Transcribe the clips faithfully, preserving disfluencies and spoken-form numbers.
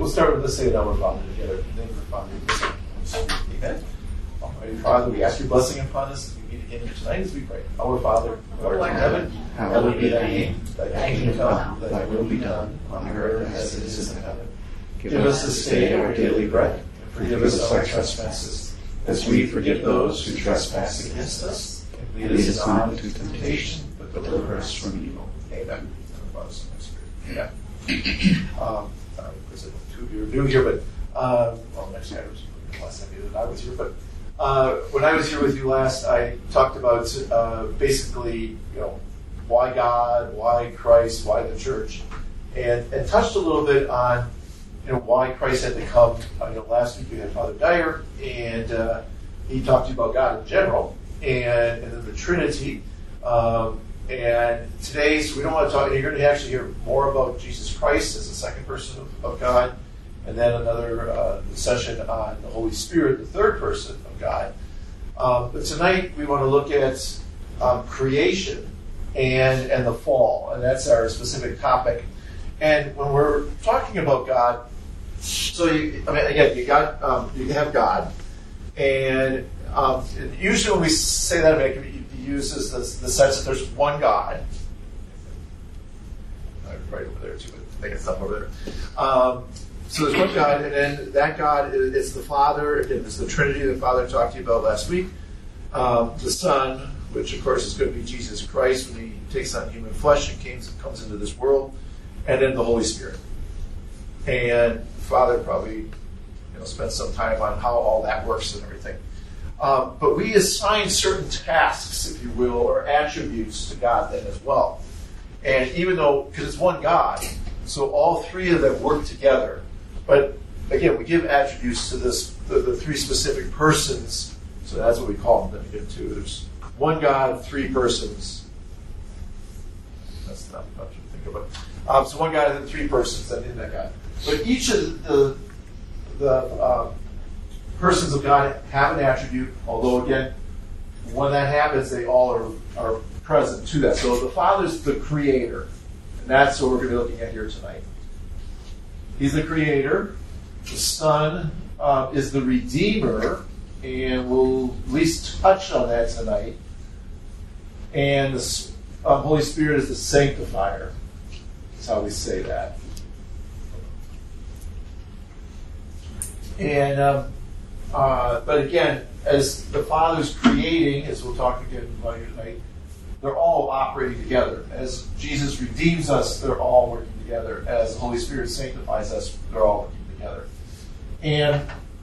We'll start with the say Our Father together. In the name of the Father, and the Son, and the Holy Spirit. Amen. Almighty Father, we ask your blessing upon us as we meet again here tonight as we pray. Our Father, who art in heaven, hallowed be thy name. Thy kingdom come, thy will be done, on earth as it is in heaven. Give us this day our daily bread, and forgive us our trespasses, as we forgive those who trespass against us. And lead us not into temptation, but deliver us from evil. Amen. Yeah. Um, uh, two of you are new here, but uh, well, actually, I was last time you and I was here. But uh, when I was here with you last, I talked about uh, basically, you know, why God, why Christ, why the church, and and touched a little bit on, you know, why Christ had to come. Uh, you know, last week we had Father Dyer, and uh, he talked to you about God in general, and and then the Trinity. Um, And today, so we don't want to talk, you're going to actually hear more about Jesus Christ as the second person of, of God, and then another uh, session on the Holy Spirit, the third person of God. Um, but tonight, we want to look at um, creation and, and the fall, and that's our specific topic. And when we're talking about God, so you, I mean, again, you got um, you have God, and um, usually when we say that, I mean, uses the, the sense that there's one God. I'm right over there too, but I think it's up over there. Um, so there's one God, and then that God is, is the Father. Again, it's the Trinity the Father talked to you about last week. Um, the Son, which of course is going to be Jesus Christ when he takes on human flesh and comes, comes into this world, and then the Holy Spirit. And the Father probably, you know, spent some time on how all that works and everything. Um, but we assign certain tasks, if you will, or attributes to God then as well. And even though, because it's one God, so all three of them work together. But again, we give attributes to this the, the three specific persons. So that's what we call them then again too. There's one God, three persons. That's not much to think about. Um, so one God and then three persons that in that God. But each of the the um, persons of God have an attribute, although again, when that happens, they all are, are present to that. So the Father's the creator, and that's what we're going to be looking at here tonight. He's the creator. The Son uh, is the redeemer, and we'll at least touch on that tonight. And the uh, Holy Spirit is the sanctifier. That's how we say that. And um, Uh, but again, as the Father's creating, as we'll talk again about here tonight, they're all operating together. As Jesus redeems us, they're all working together. As the Holy Spirit sanctifies us, they're all working together. And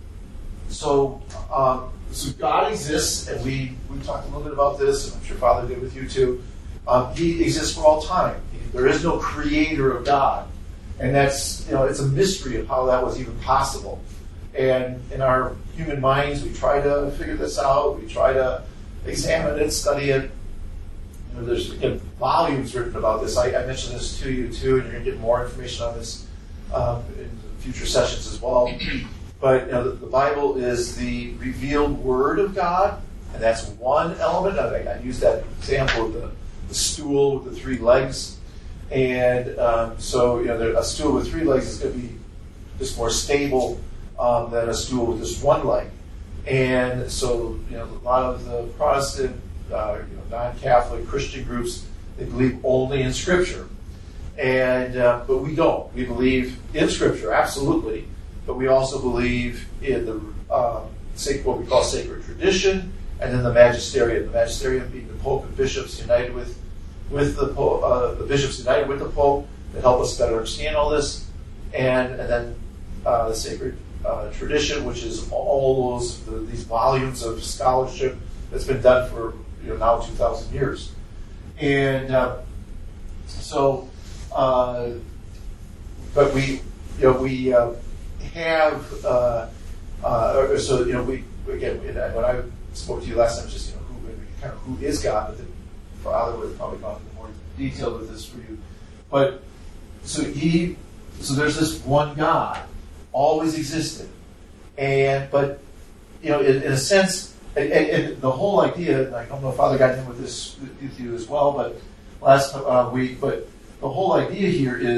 so, um, so God exists, and we, we talked a little bit about this, and I'm sure Father did with you too. Um, he exists for all time. There is no creator of God. And that's, you know, it's a mystery of how that was even possible. And in our human minds, we try to figure this out. We try to examine it, study it. You know, there's again, volumes written about this. I, I mentioned this to you too, and you're going to get more information on this um, in future sessions as well. But you know, the, the Bible is the revealed Word of God, and that's one element. I, I used that example of the, the stool with the three legs, and um, so you know, there, a stool with three legs is going to be just more stable Um, than a stool with just one leg. And so, you know, a lot of the Protestant, uh, you know, non-Catholic Christian groups, they believe only in Scripture. And uh, but we don't. We believe in Scripture, absolutely. But we also believe in the uh, what we call sacred tradition, and then the magisterium. The magisterium being the Pope and bishops united with with the Pope, uh, the bishops united with the Pope that help us better understand all this, and and then uh, the sacred Uh, tradition, which is all those the, these volumes of scholarship that's been done for you know now two thousand years, and uh, so, uh, but we you know we uh, have uh, uh, so you know we again when I spoke to you last time, just you know who kind of who is God, but the Father would have probably gone into more detail with this for you, but so he so there's this one God. Always existed, and but you know, in, in a sense, and, and the whole idea. I don't know if Father got in with this with you as well, but last uh, week. But the whole idea here is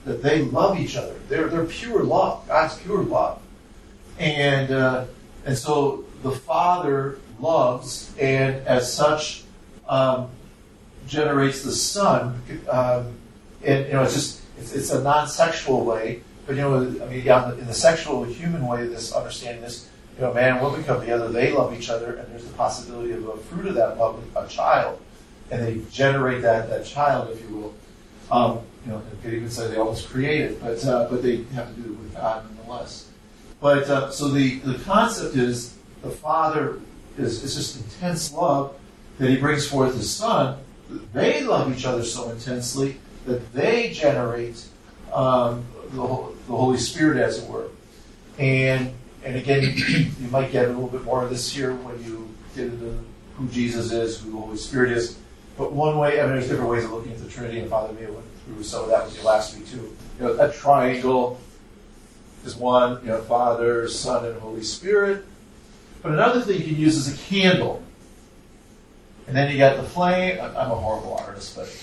that they love each other. They're they're pure love. God's pure love, and uh, and so the Father loves, and as such um, generates the Son. Um, and you know, it's just it's, it's a non-sexual way, but you know, I mean, yeah, in the sexual human way, this understanding this. You know, man and woman come together, they love each other, and there's the possibility of a fruit of that love, a child, and they generate that, that child, if you will. Um, you know, you could even say they almost create it, but uh, but they have to do it with God nonetheless. But uh, so the, the concept is the Father is, is just intense love that He brings forth His Son. They love each other so intensely that they generate um, the, the Holy Spirit, as it were. And And again, you might get a little bit more of this here when you get into who Jesus is, who the Holy Spirit is. But one way, I mean, there's different ways of looking at the Trinity, and Father Mia went through some of that with you last week too. You know, a triangle is one, you know, Father, Son, and Holy Spirit. But another thing you can use is a candle. And then you got the flame. I'm a horrible artist, but...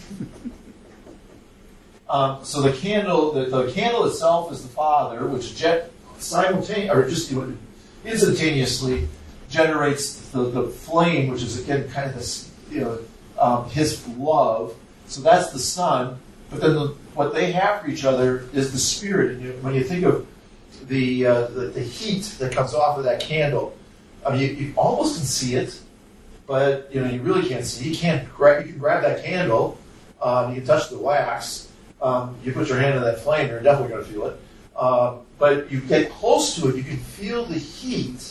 um, so the candle, the, the candle itself is the Father, which jet... simultaneously, or just instantaneously generates the, the flame, which is again kind of this, you know, um, His love. So that's the Son. But then the, what they have for each other is the Spirit. And you, when you think of the, uh, the the heat that comes off of that candle, I mean, you, you almost can see it, but you know you really can't see. You can't grab. You can grab that candle. Um, you can touch the wax. Um, you put your hand in that flame, you're definitely going to feel it. Uh, but you get close to it, you can feel the heat,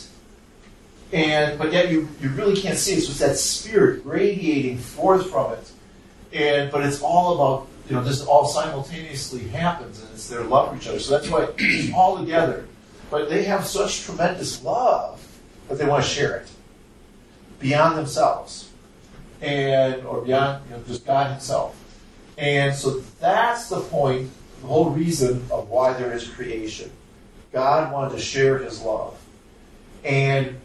and but yet you, you really can't see it. So it's that Spirit radiating forth from it. And but it's all about, you know, this all simultaneously happens, and it's their love for each other. So that's why it's all together. But they have such tremendous love that they want to share it beyond themselves, and or beyond, you know, just God Himself. And so that's the point. The whole reason of why there is creation. God wanted to share His love. And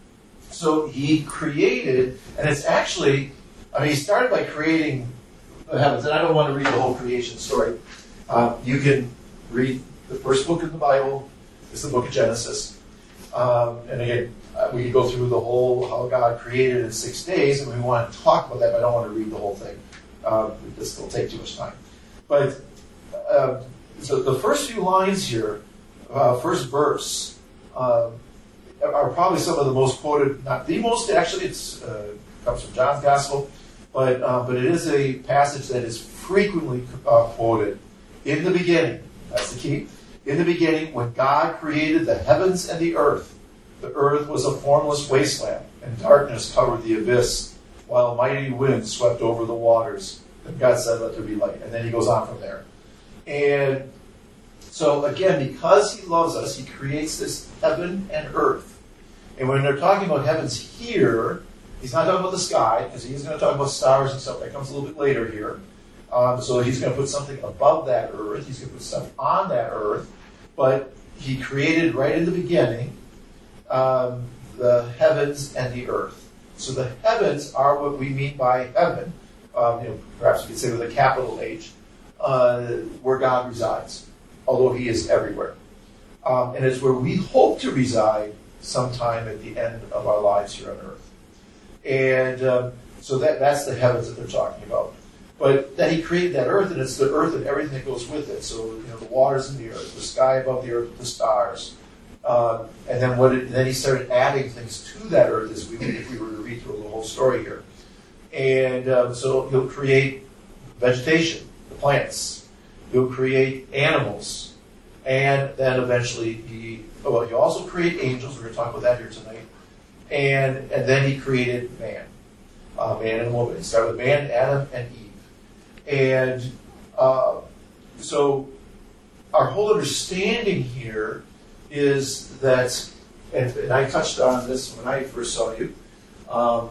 so He created, and it's actually, I mean, He started by creating the heavens. And I don't want to read the whole creation story. Um, you can read the first book of the Bible. It's the book of Genesis. Um, and again, uh, we could go through the whole, how God created in six days, and we want to talk about that, but I don't want to read the whole thing. Um, this will take too much time. But Uh, so the first few lines here, uh, first verse, uh, are probably some of the most quoted, not the most, actually, it uh, comes from John's Gospel, but uh, but it is a passage that is frequently uh, quoted. In the beginning, that's the key, in the beginning, when God created the heavens and the earth, the earth was a formless wasteland, and darkness covered the abyss, while mighty winds swept over the waters. And God said, let there be light. And then He goes on from there. And so, again, because He loves us, He creates this heaven and earth. And when they're talking about heavens here, He's not talking about the sky, because He's going to talk about stars and stuff. That comes a little bit later here. Um, so He's going to put something above that earth. He's going to put stuff on that earth. But He created right in the beginning um, the heavens and the earth. So the heavens are what we mean by heaven. Um, you know, perhaps we could say with a capital H. Uh, where God resides, although He is everywhere. Um, and it's where we hope to reside sometime at the end of our lives here on earth. And um, so that that's the heavens that they're talking about. But then He created that earth, and it's the earth and everything that goes with it. So, you know, the waters and the earth, the sky above the earth, the stars. Um, and then what? It, then He started adding things to that earth as we, if we were to read through the whole story here. And um, so He'll create vegetation, plants. He'll create animals. And then eventually he, oh, well, He also create angels. We're going to talk about that here tonight. And and then He created man. Uh, man and woman. He started with man, Adam, and Eve. And uh, so our whole understanding here is that, and, and I touched on this when I first saw you, um,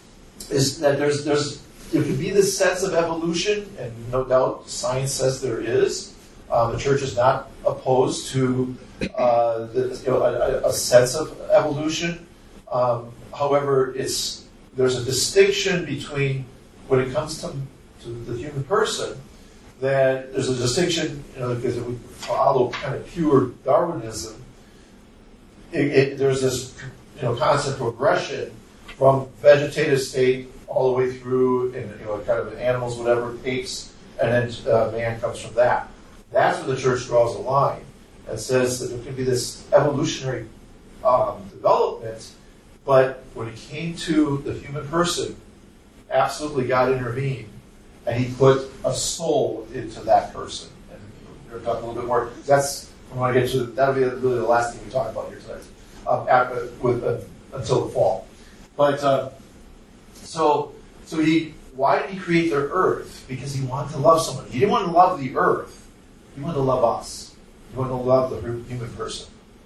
is that there's there's there could be this sense of evolution, and no doubt science says there is. Um, the church is not opposed to uh, the, you know, a, a sense of evolution. Um, however, it's there's a distinction between when it comes to, to the human person, that there's a distinction, you know, because if we follow kind of pure Darwinism, it, it, there's this, you know, constant progression from vegetative state all the way through, in, you know, kind of animals, whatever, apes, and then uh, man comes from that. That's where the church draws a line and says that there can be this evolutionary um, development, but when it came to the human person, absolutely God intervened, and he put a soul into that person. And we're going to talk a little bit more. That's, I want to get to, that'll be really the last thing we talk about here tonight, um, after, with, uh, until the fall. But, uh, so, so he, why did he create the earth? Because he wanted to love someone. He didn't want to love the earth. He wanted to love us. He wanted to love the human person.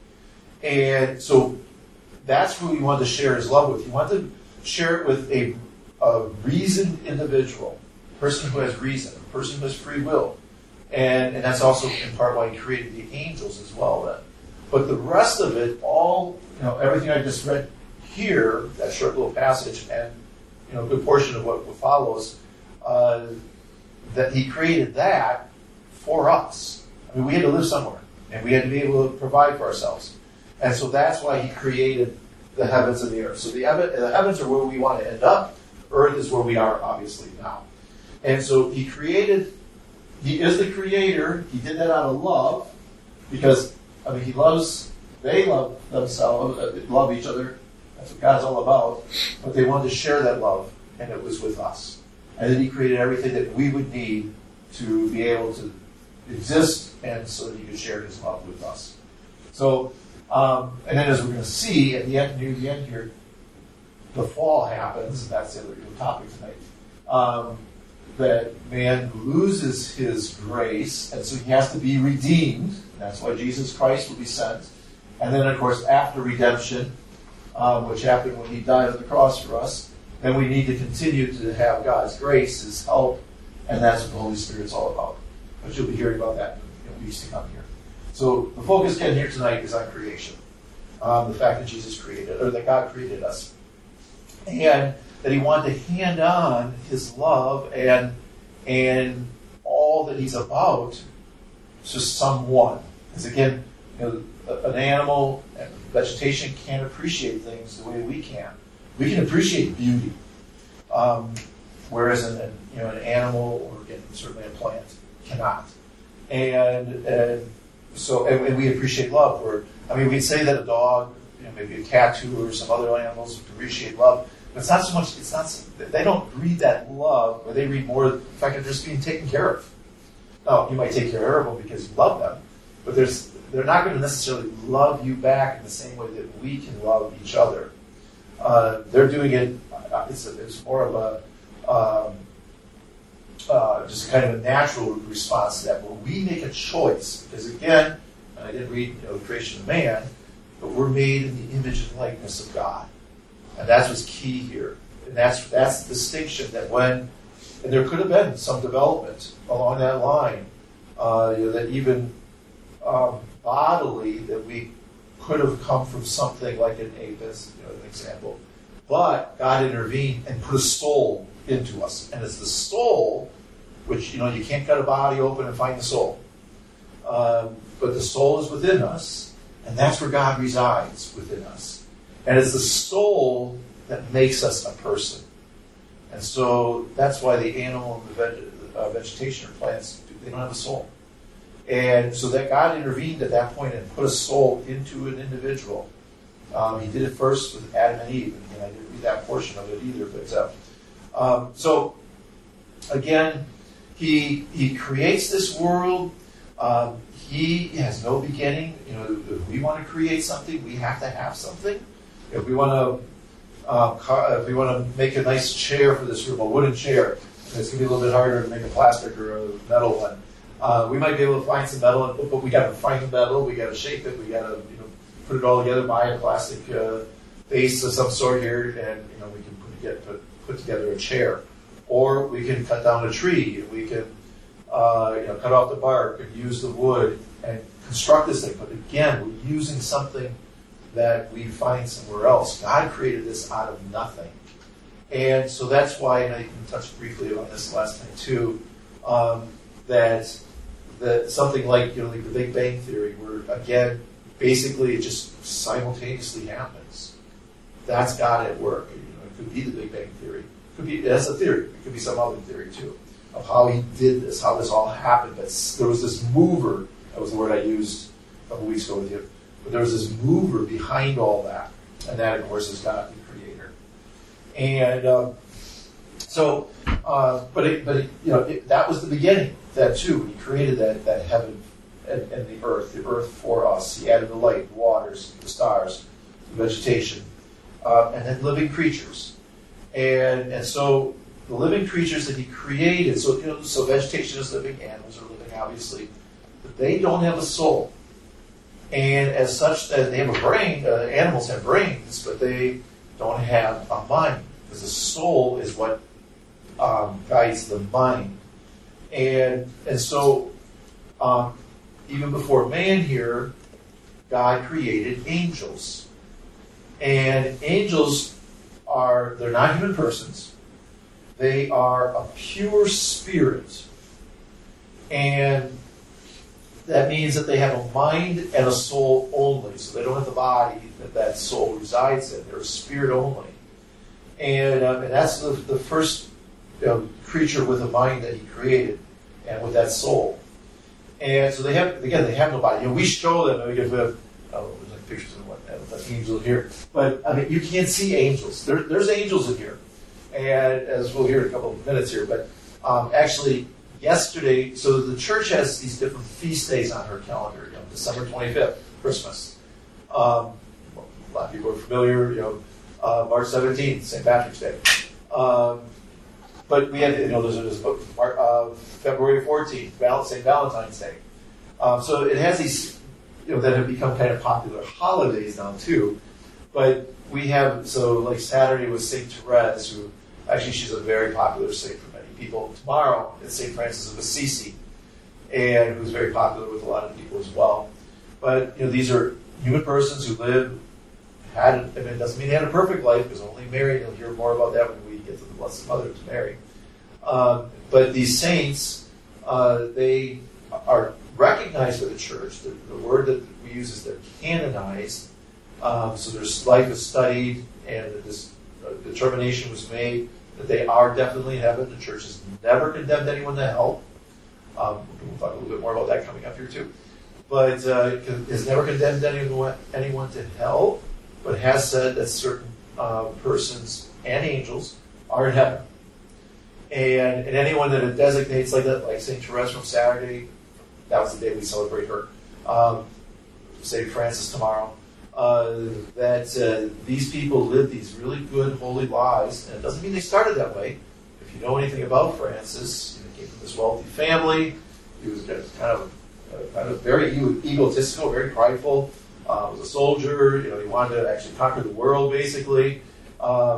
And so that's who he wanted to share his love with. He wanted to share it with a, a reasoned individual, a person who has reason, a person who has free will. And, and that's also in part why he created the angels as well then. But the rest of it, all, you know, everything I just read here, that short little passage, and, you know, a good portion of what follows, uh, that he created that for us. I mean, we had to live somewhere, and we had to be able to provide for ourselves. And so that's why he created the heavens and the earth. So the, the heavens are where we want to end up. Earth is where we are, obviously, now. And so he created, he is the creator. He did that out of love, because, I mean, he loves, they love themselves, love each other. That's what God's all about. But they wanted to share that love, and it was with us. And then he created everything that we would need to be able to exist, and so that he could share his love with us. So, um, and then as we're going to see at the end, near the end here, the fall happens, and that's the other topic tonight, um, that man loses his grace, and so he has to be redeemed. That's why Jesus Christ will be sent. And then, of course, after redemption, um, which happened when he died on the cross for us, then we need to continue to have God's grace, his help, and that's what the Holy Spirit's all about. But you'll be hearing about that in the weeks to come here. So the focus again here tonight is on creation. Um, the fact that Jesus created, or that God created us. And that he wanted to hand on his love and and all that he's about to someone. Because again, you know, an animal and vegetation can't appreciate things the way we can. We can appreciate beauty, um, whereas an, an, you know, an animal, or again, certainly a plant, cannot. And and so, and, and we appreciate love. Or I mean, we'd say that a dog, you know, maybe a cat too, or some other animals appreciate love. But it's not so much. It's not. They don't read that love, or they read more the fact that they're just being taken care of. Now, you might take care of them because you love them, but there's they're not going to necessarily love you back in the same way that we can love each other. Uh, they're doing it. It's, a, it's more of a um, uh, just kind of a natural response to that. But we make a choice because, again, I didn't read you know, the creation of man, but we're made in the image and likeness of God, and that's what's key here. And that's that's the distinction that when, and there could have been some development along that line, uh, you know, that even um, bodily that we could have come from something like an ape, as you know, an example. But God intervened and put a soul into us. And it's the soul, which, you know, you can't cut a body open and find the soul. Um, but the soul is within us, and that's where God resides within us. And it's the soul that makes us a person. And so that's why the animal and the veg- uh, vegetation or plants, they don't have a soul. And so that God intervened at that point and put a soul into an individual. Um, he did it first with Adam and Eve. And I didn't read that portion of it either. But uh, um, so, again, he he creates this world. Um, he has no beginning. You know, if we want to create something, we have to have something. If we want to, uh, car- if we want to make a nice chair for this room, a wooden chair, it's going to be a little bit harder to make a plastic or a metal one. Uh, we might be able to find some metal, but we got to find the metal. We got to shape it. We got to, you know, put it all together. Buy a plastic uh, base of some sort here, and you know, we can put, get, put, put together a chair. Or we can cut down a tree. And we can, uh, you know, cut off the bark and use the wood and construct this thing. But again, we're using something that we find somewhere else. God created this out of nothing, and so that's why. And I can touch briefly on this last time too. Um, that that something like, you know, like the Big Bang Theory, where again, basically it just simultaneously happens. That's God at work. You know, it could be the Big Bang Theory. It could be, that's a theory. It could be some other theory too, of how he did this, how this all happened. But there was this mover, that was the word I used a couple weeks ago with you, but there was this mover behind all that. And that, of course, is God, the Creator. And um, so, uh, but it, but it, you know, it, that was the beginning. That too, he created that that heaven and, and the earth, the earth for us. He added the light, the waters, the stars, the vegetation, uh, and then living creatures. And and so the living creatures that he created. So you know, so vegetation is living, animals are living, obviously, but they don't have a soul. And as such, uh, they have a brain. Uh, animals have brains, but they don't have a mind, because the soul is what um, guides the mind. And and so, um, even before man here, God created angels. And angels are, they're not human persons. They are a pure spirit. And that means that they have a mind and a soul only. So they don't have the body that that soul resides in. They're a spirit only. And, um, and that's the, the first you know, creature with a mind that he created, and with that soul. And so they have, again, they have no body. You know, we show them, because we have, oh, there's like pictures of what, of angels here. But, I mean, you can't see angels. There, there's angels in here. And as we'll hear in a couple of minutes here, but um, actually, yesterday, so the church has these different feast days on her calendar. You know, December twenty-fifth, Christmas. Um, well, a lot of people are familiar. You know, uh, March seventeenth, Saint Patrick's Day. Um, but we had, you know, there's, there's uh, February fourteenth, Saint Valentine's Day. Um, so it has these, you know, that have become kind of popular holidays now too. But we have, so like Saturday was Saint Therese, who actually she's a very popular saint for many people. Tomorrow it's Saint Francis of Assisi, and who's very popular with a lot of people as well. But you know, these are human persons who live, had, I mean, it doesn't mean they had a perfect life, because only Mary, you'll hear more about that when we get to the Blessed Mother, to Mary. Um, but these saints, uh, they are recognized by the church. The, the word that we use is they're canonized. Um, so their life is studied, and this uh, determination was made that they are definitely in heaven. The church has never condemned anyone to hell. Um, we'll talk a little bit more about that coming up here too. But uh, has never condemned anyone, anyone to hell, but has said that certain uh, persons and angels are in heaven. And, and anyone that it designates like that, like Saint Therese from Saturday, that was the day we celebrate her. Um, Saint Francis tomorrow. Uh, that uh, these people lived these really good, holy lives. And it doesn't mean they started that way. If you know anything about Francis, he came from this wealthy family. He was kind of, uh, kind of very egotistical, very prideful. Uh, was a soldier. You know, he wanted to actually conquer the world, basically. Um,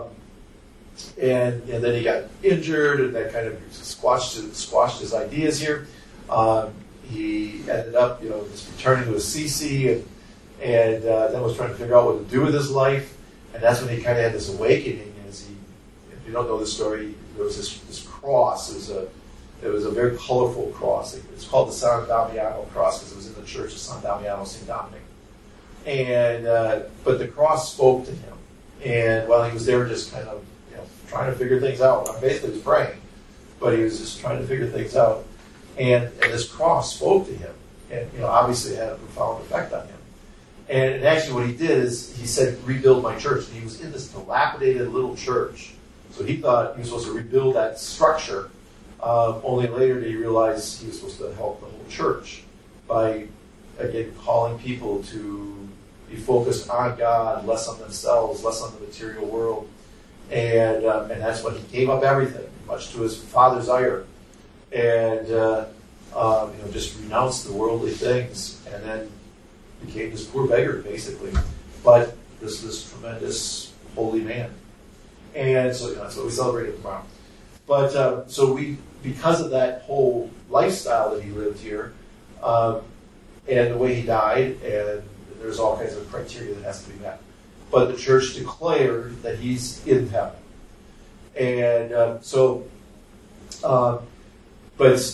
and and then he got injured, and that kind of squashed squashed his ideas here. Um, he ended up, you know, just returning to Assisi, and and uh, then was trying to figure out what to do with his life. And that's when he kind of had this awakening. As he, if you don't know the story, there was this, this cross. It was a it was a very colorful cross. It's called the San Damiano cross because it was in the church of San Damiano, Saint Dominic. And uh, but the cross spoke to him, and while he was there, just kind of you know trying to figure things out. I mean, basically, he was praying, but he was just trying to figure things out. And, and this cross spoke to him, and you know obviously it had a profound effect on him. And, and actually, what he did is he said, "Rebuild my church." And he was in this dilapidated little church, so he thought he was supposed to rebuild that structure. Um, only later did he realize he was supposed to help the whole church by again calling people to be focused on God, less on themselves, less on the material world. And um, and that's when he gave up everything, much to his father's ire, and uh, um, you know just renounced the worldly things, and then became this poor beggar, basically. But this this tremendous holy man, and so you know, that's what we celebrate tomorrow. But uh, so we, because of that whole lifestyle that he lived here, um, and the way he died, and there's all kinds of criteria that has to be met. But the church declared that he's in heaven. And um, so, uh, but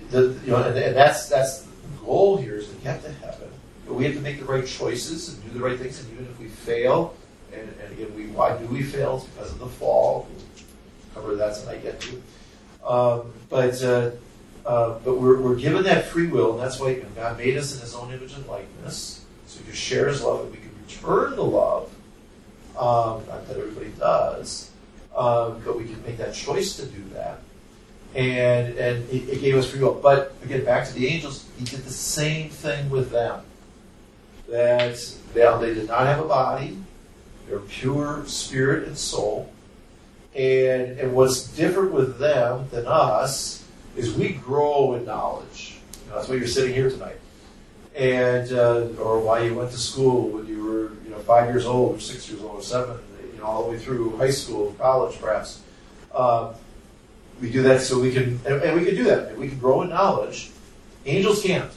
the, you know, and, and that's that's the goal here is to get to heaven. But we have to make the right choices and do the right things. And even if we fail, and, and again, we why do we fail? It's because of the fall. We'll cover that tonight yet too. Um, but uh, uh, but we're we're given that free will, and that's why you know, God made us in His own image and likeness, so we can share His love and we can return the love. Um, not that everybody does, um, but we can make that choice to do that. And and it, it gave us free will. But again, back to the angels, He did the same thing with them. That they, they did not have a body; they're pure spirit and soul. And and what's different with them than us is we grow in knowledge. You know, that's why you're sitting here tonight, and uh, or why you went to school when you were you know five years old or six years old or seven, you know, all the way through high school, college, perhaps. Um, We do that so we can, and, and we can do that. We can grow in knowledge. Angels can't.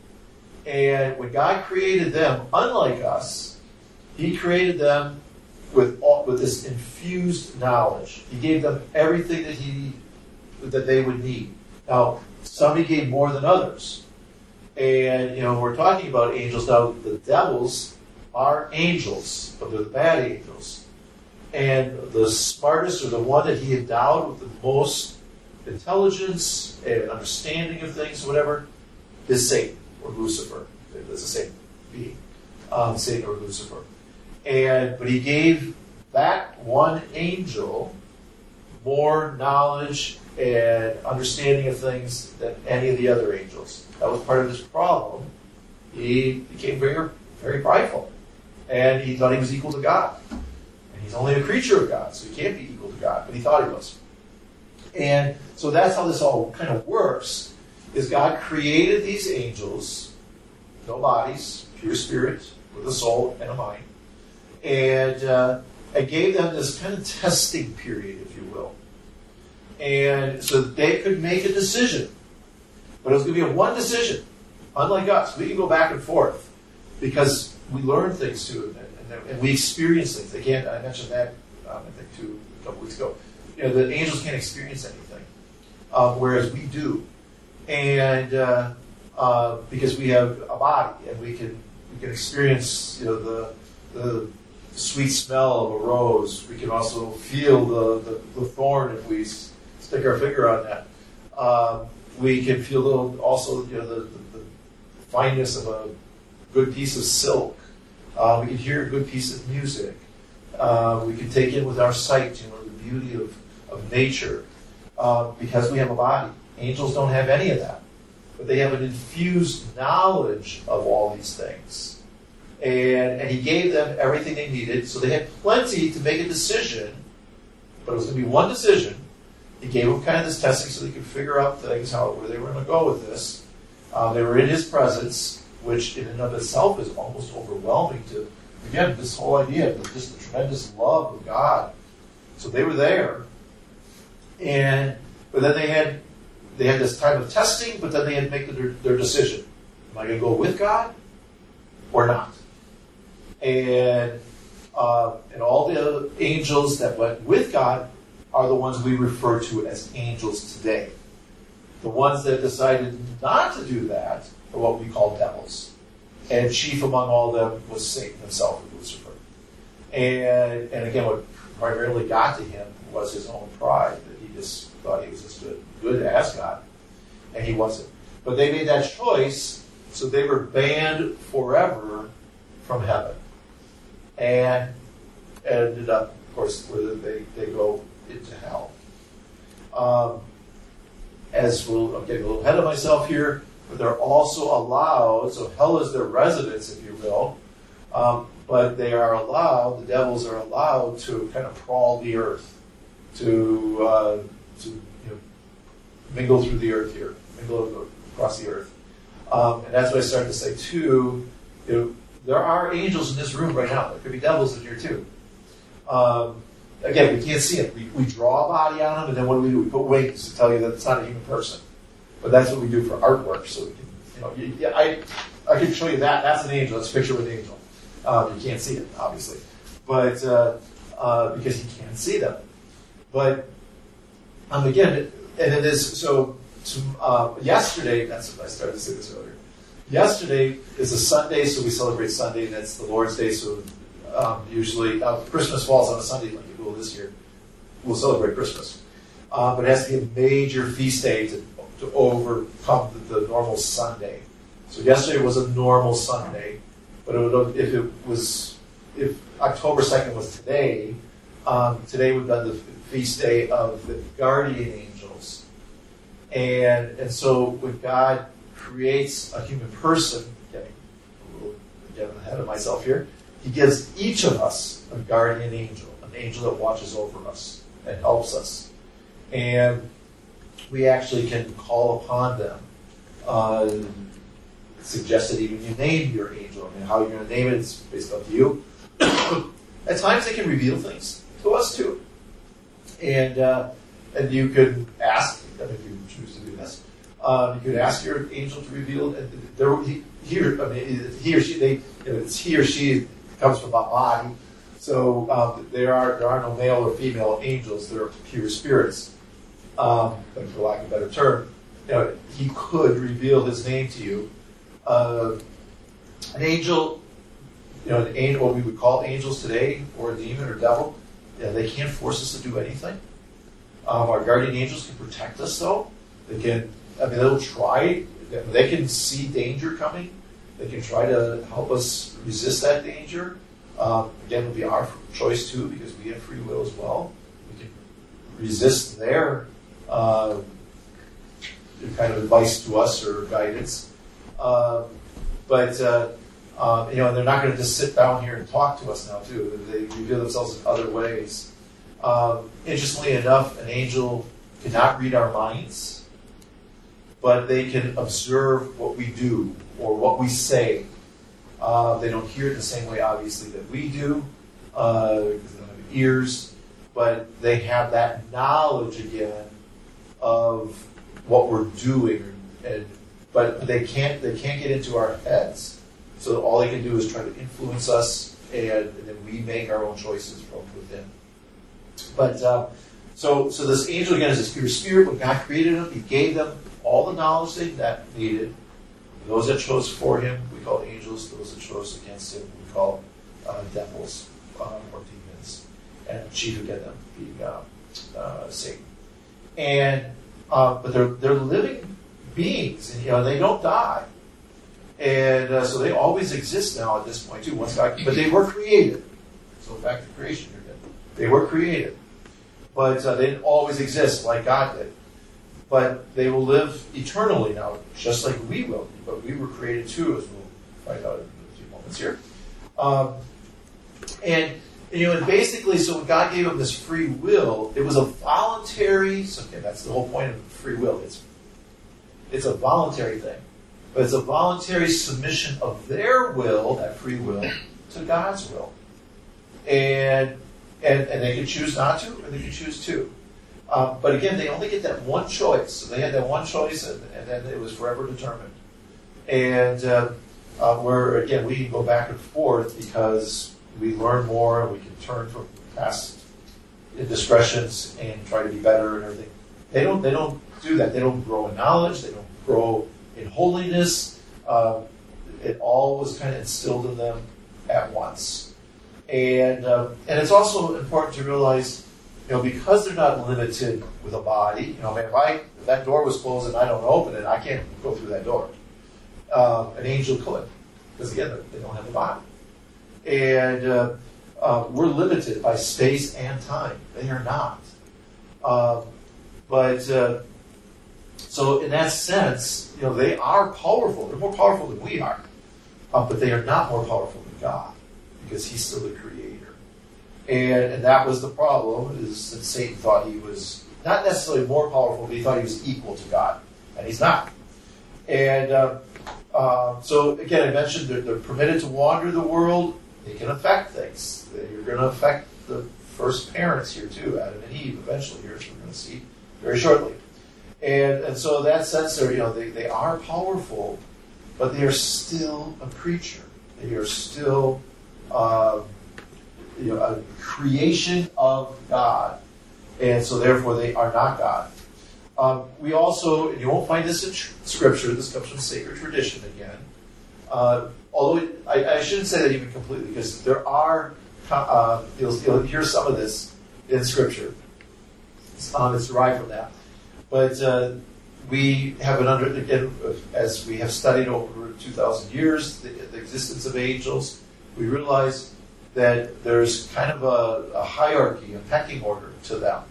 And when God created them, unlike us, He created them with all, with this infused knowledge. He gave them everything that He that they would need. Now, some He gave more than others. And you know, we're talking about angels now. The devils are angels, but they're the bad angels. And the smartest, or the one that He endowed with the most intelligence and understanding of things, whatever, is Satan or Lucifer. It's the same being, um, Satan or Lucifer. And but He gave that one angel more knowledge and understanding of things than any of the other angels. That was part of His problem. He became very, very prideful, and he thought he was equal to God. He's only a creature of God, so he can't be equal to God, but he thought he was. And so that's how this all kind of works, is God created these angels, no bodies, pure spirit, with a soul and a mind, and, uh, and gave them this kind of testing period, if you will. And so that they could make a decision. But it was going to be a one decision, unlike us. We can go back and forth, because we learn things too. And we experience things. Again, I mentioned that, um, I think, two, a couple weeks ago. You know, the angels can't experience anything, um, whereas we do. And uh, uh, because we have a body, and we can we can experience, you know, the the sweet smell of a rose. We can also feel the, the, the thorn if we stick our finger on that. Um, we can feel the, also, you know, the, the, the fineness of a good piece of silk. Uh, we can hear a good piece of music. Uh, we can take in with our sight, you know, the beauty of, of nature, uh, because we have a body. Angels don't have any of that, but they have an infused knowledge of all these things. And, and He gave them everything they needed, so they had plenty to make a decision, but it was going to be one decision. He gave them kind of this testing so they could figure out things, how where they were going to go with this. Uh, they were in His presence, which in and of itself is almost overwhelming to, again, this whole idea of just the tremendous love of God. So they were there, and but then they had they had this time of testing, but then they had to make their, their decision. Am I going to go with God or not? And uh, and all the angels that went with God are the ones we refer to as angels today. The ones that decided not to do that are what we call devils. And chief among all them was Satan himself, or Lucifer. And and again, what primarily got to him was his own pride, that he just thought he was as good, good as God. And he wasn't. But they made that choice, so they were banned forever from heaven. And ended up, of course, where they, they go into hell. Um, as we'll, I'm getting a little ahead of myself here, but they're also allowed, so hell is their residence, if you will, um, but they are allowed, the devils are allowed to kind of crawl the earth, to, uh, to you know, mingle through the earth here, mingle across the earth. Um, and that's what I started to say, too. You know, there are angels in this room right now. There could be devils in here, too. Um, again, we can't see them. We, we draw a body on them, and then what do we do? We put wings to tell you that it's not a human person. But that's what we do for artwork. So we can, you know, you, yeah, I I can show you that. That's an angel. That's a picture of an angel. Um, you can't see it, obviously, but uh, uh, because you can't see them. But um, again, and it is so. to, um, yesterday, that's I started to say this earlier. Yesterday is a Sunday, so we celebrate Sunday, and it's the Lord's Day. So um, usually, now Christmas falls on a Sunday, like it will this year. We'll celebrate Christmas, uh, but it has to be a major feast day to to overcome the, the normal Sunday. So yesterday was a normal Sunday, but it would, if it was, if October second was today, um, today would have been the feast day of the guardian angels. And and so when God creates a human person, getting a little getting ahead of myself here, He gives each of us a guardian angel, an angel that watches over us and helps us. And we actually can call upon them. Uh, suggested even you name your angel. I mean, how you're going to name it is based up to you. At times they can reveal things to us too. And uh, and you could ask, if you choose to do this, um, you could ask your angel to reveal. And there, he, here, I mean, he or she, they, if it's he or she comes from a body. So um, there are there are no male or female angels. There are pure spirits. Um, but for lack of a better term, you know, he could reveal his name to you. Uh, an angel, you know, an angel, what we would call angels today, or a demon or devil, yeah, they can't force us to do anything. Um, our guardian angels can protect us, though. They can, I mean, they'll try. They can see danger coming. They can try to help us resist that danger. Um, again, it'll be our choice too, because we have free will as well. We can resist their uh, kind of advice to us or guidance. Um, but uh, um, you know, and they're not going to just sit down here and talk to us now too. They reveal themselves in other ways. Um, interestingly enough, an angel cannot read our minds, but they can observe what we do or what we say. Uh, they don't hear it the same way, obviously, that we do, uh, because they don't have ears, but they have that knowledge again of what we're doing, and but they can't they can't get into our heads. So all they can do is try to influence us, and, and then we make our own choices from within. But uh, so so this angel again is this pure spirit. When God created them, He gave them all the knowledge they that needed. Those that chose for Him, we call angels. Those that chose against Him, we call uh, devils um, or demons. And chief again, them being uh, uh, Satan. And uh, but they're they're living beings, and you know they don't die, and uh, so they always exist now at this point too. Once God, but they were created. So back to creation here again. They were created, but uh, they didn't always exist like God did. But they will live eternally now, just like we will. But we were created too, as we'll find out in a few moments here. Um, and, you know, and basically, so when God gave them this free will, it was a voluntary. So okay, that's the whole point of free will. It's it's a voluntary thing, but it's a voluntary submission of their will, that free will, to God's will. And and and they can choose not to, or they can choose to. Um, but again, they only get that one choice. So they had that one choice, and, and then it was forever determined. And uh, uh, where, again, we can go back and forth because we learn more, and we can turn from past indiscretions and try to be better and everything. They don't. They don't do that. They don't grow in knowledge. They don't grow in holiness. Uh, it all was kind of instilled in them at once. And um, and it's also important to realize, you know, because they're not limited with a body, you know, I mean, if, I, if that door was closed and I don't open it, I can't go through that door. Um, an angel could, because again, they don't have a body. And uh, uh, we're limited by space and time. They are not. Um, but, uh, so in that sense, you know, they are powerful. They're more powerful than we are. Um, but they are not more powerful than God, because He's still the Creator. And, and that was the problem, is that Satan thought he was not necessarily more powerful, but he thought he was equal to God. And he's not. And uh, uh, so, again, I mentioned they're, they're permitted to wander the world. They can affect things. You're going to affect the first parents here, too, Adam and Eve, eventually here, as we're going to see very shortly. And and so in that sense, they're, you know, they, they are powerful, but they are still a creature. They are still... Uh, You know, a creation of God, and so therefore they are not God. Um, we also, and you won't find this in tr- Scripture, this comes from sacred tradition again. Uh, although it, I, I shouldn't say that even completely, because there are, uh, you'll, you'll hear some of this in Scripture. Um, it's derived from that. But uh, we have an under, again, as we have studied over two thousand years, the, the existence of angels, we realize that there's kind of a, a hierarchy, a pecking order to them.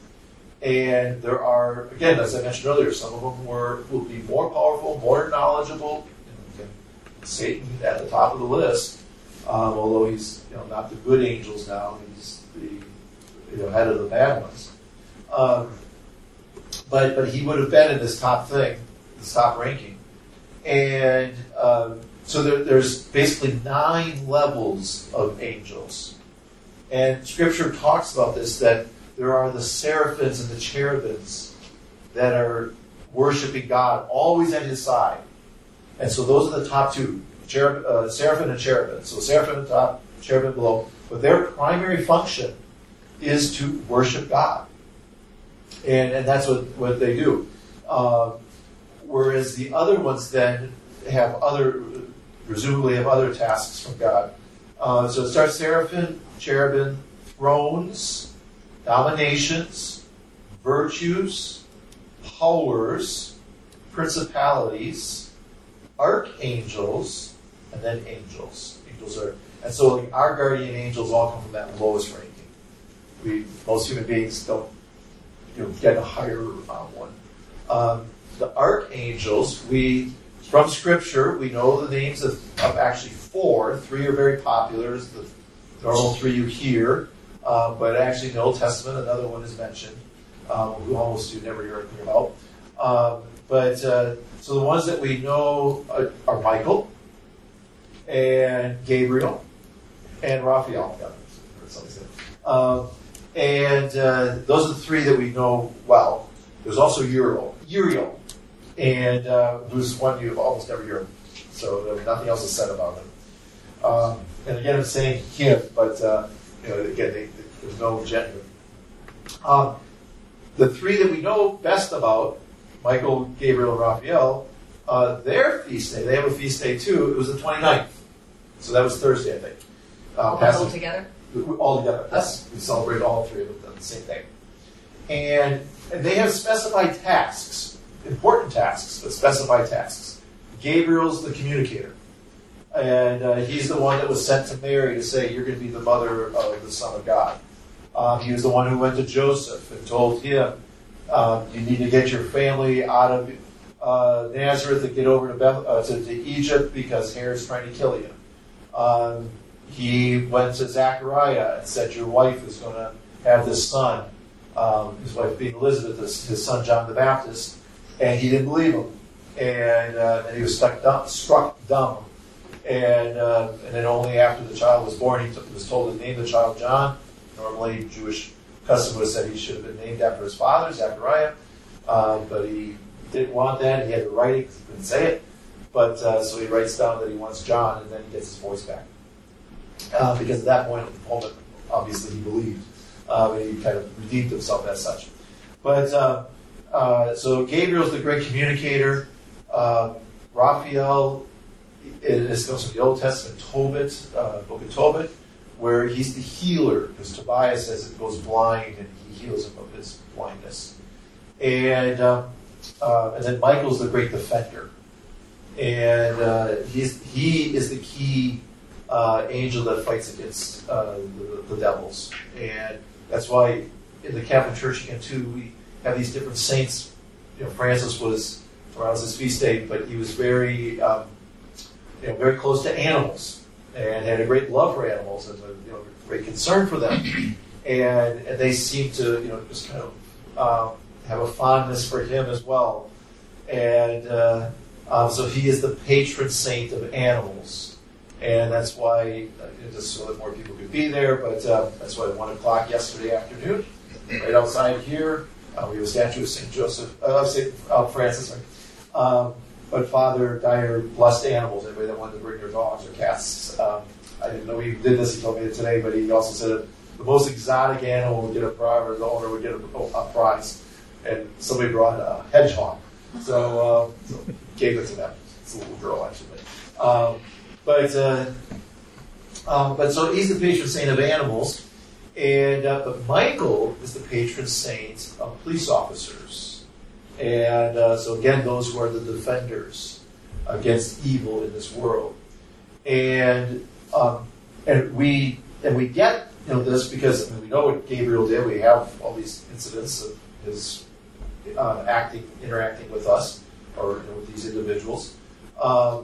And there are, again, as I mentioned earlier, some of them were will be more powerful, more knowledgeable. You know, Satan at the top of the list, um, although he's you know not the good angels now, he's the you know, head of the bad ones. Um, but but he would have been in this top thing, this top ranking, and um, so there, there's basically nine levels of angels, and Scripture talks about this that. There are the seraphims and the cherubims that are worshiping God, always at His side. And so those are the top two, cherub, uh, seraphim and cherubim. So seraphim at the top, cherubim below. But their primary function is to worship God. And, and that's what, what they do. Uh, whereas the other ones then have other, presumably have other tasks from God. Uh, so it starts seraphim, cherubim, thrones, dominations, virtues, powers, principalities, archangels, and then angels. Angels are, and so like, our guardian angels all come from that lowest ranking. We most human beings don't, you know, get a higher uh, one. Um, the archangels, we from Scripture, we know the names of, of actually four. Three are very popular. The normal three you hear. Uh, but actually in the Old Testament, another one is mentioned, um, who almost you never hear anything about. Um, but uh, so the ones that we know are, are Michael and Gabriel and Raphael. Yeah, um, and uh, those are the three that we know well. There's also Uriel, Uriel, and uh, who's one you almost never hear of. So I mean, nothing else is said about him. Um, and again, I'm saying him, but. Uh, You know, again, they, there's no gender. Um, the three that we know best about, Michael, Gabriel, and Raphael, uh, their feast day, they have a feast day too, it was the twenty-ninth. So that was Thursday, I think. Uh, all all together? All together, yes. We celebrate all three of them on the same day. And, and they have specified tasks, important tasks, but specified tasks. Gabriel's the communicator. And uh, he's the one that was sent to Mary to say, you're going to be the mother of the Son of God. Um, he was the one who went to Joseph and told him, um, you need to get your family out of uh, Nazareth and get over to, Beth- uh, to, to Egypt because Herod's trying to kill you. Um, he went to Zechariah and said, your wife is going to have this son, um, his wife being Elizabeth, his, his son John the Baptist, and he didn't believe him. And, uh, and he was stuck dumb, struck dumb. And uh, and then only after the child was born, he t- was told to name the child John. Normally, Jewish custom would have said he should have been named after his father, Zechariah. Uh, but he didn't want that. He had to write it because he couldn't say it. But uh, so he writes down that he wants John, and then he gets his voice back. Uh, because at that point, at the moment, obviously he believed. Uh, and he kind of redeemed himself as such. But uh, uh, so Gabriel's the great communicator. Uh, Raphael. This comes from the Old Testament, Tobit, uh, book of Tobit, where he's the healer, because Tobias says it goes blind, and he heals him of his blindness. And uh, uh, and then Michael's the great defender, and uh, he's he is the key uh, angel that fights against uh, the, the devils, and that's why in the Catholic Church again too we have these different saints. You know, Francis was around his feast day, but he was very um, You know, very close to animals, and had a great love for animals, and a you know, great concern for them, and and they seem to you know just kind of um, have a fondness for him as well, and uh, um, so he is the patron saint of animals, and that's why uh, just so that more people could be there. But uh, that's why at one o'clock yesterday afternoon, right outside here, uh, we have a statue of Saint Joseph, uh, Saint uh, Francis. Sorry. Um, But Father Dyer blessed animals, anybody that wanted to bring their dogs or cats. Um, I didn't know he did this, he told me today, but he also said the most exotic animal would get a prize, or the owner would get a, a prize. and somebody brought a hedgehog. So, uh, so gave it to them. It's a little girl, actually. Um, but uh, um, but so he's the patron saint of animals, and uh, but Michael is the patron saint of police officers, and uh, so again, those who are the defenders against evil in this world, and um, and we and we get you know this because I mean, we know what Gabriel did. We have all these incidents of his uh, acting, interacting with us, or you know, with these individuals. Um,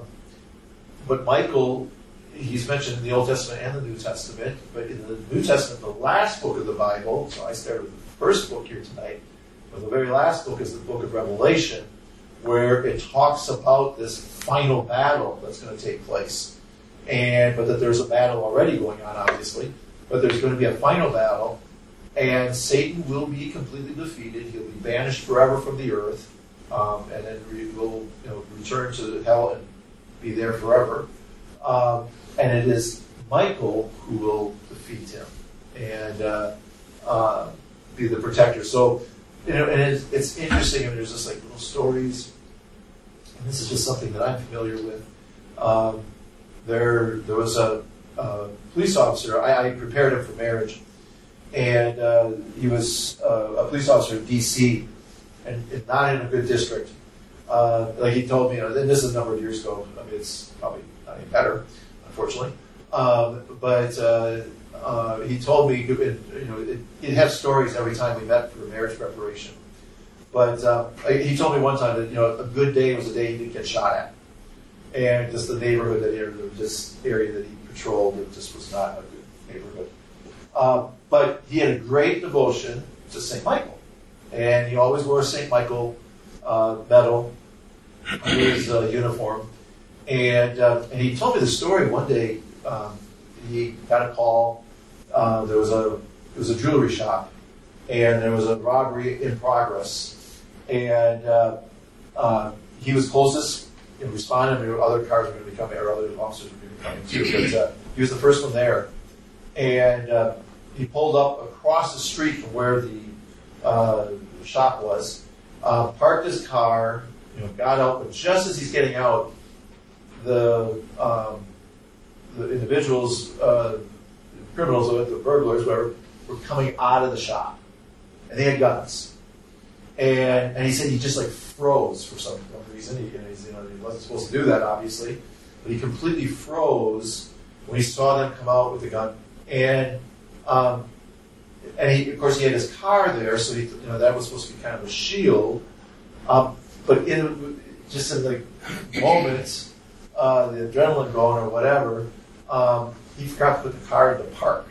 but Michael, he's mentioned in the Old Testament and the New Testament, but in the New Testament, the last book of the Bible, so I started with the first book here tonight, but the very last book is the book of Revelation, where it talks about this final battle that's going to take place. And but that there's a battle already going on, obviously, but there's going to be a final battle, and Satan will be completely defeated. He'll be banished forever from the earth, um, and then we will you know, return to hell and be there forever. Um, and it is Michael who will defeat him and uh, uh, be the protector. So, you know, and it's, it's interesting. I mean, there's just like little stories, and this is just something that I'm familiar with. Um, there, there was a, a police officer. I, I prepared him for marriage, and uh, he was uh, a police officer in D C, and, and not in a good district. Uh, like he told me, you know, and this is a number of years ago. I mean, it's probably not any better, unfortunately. Um, but uh, uh, he told me, you know, it, he'd have stories every time we met for marriage preparation. But uh, he told me one time that you know a good day was a day he didn't get shot at, and just the neighborhood that he, this area that he patrolled, it just was not a good neighborhood. Um, but he had a great devotion to Saint Michael, and he always wore a Saint Michael uh, medal under his uh, uniform. And uh, and he told me the story one day. Um, he got a call. Uh, there was a it was a jewelry shop, and there was a robbery in progress. And uh, uh, he was closest in responding. I mean, other cars were going to be coming, or other officers were going to be coming too. But uh, he was the first one there, and uh, he pulled up across the street from where the uh, shop was, uh, parked his car, you know, got out. But just as he's getting out, the um, the individuals, uh, criminals, the burglars, were were coming out of the shop, and they had guns. And and he said he just like froze for some reason. He, you know, he's, you know, he wasn't supposed to do that, obviously, but he completely froze when he saw them come out with the gun. And um, and he, of course, he had his car there, so he, you know, that was supposed to be kind of a shield. Um, but in just in the moments. Uh, the adrenaline going or whatever, um, he forgot to put the car in the park.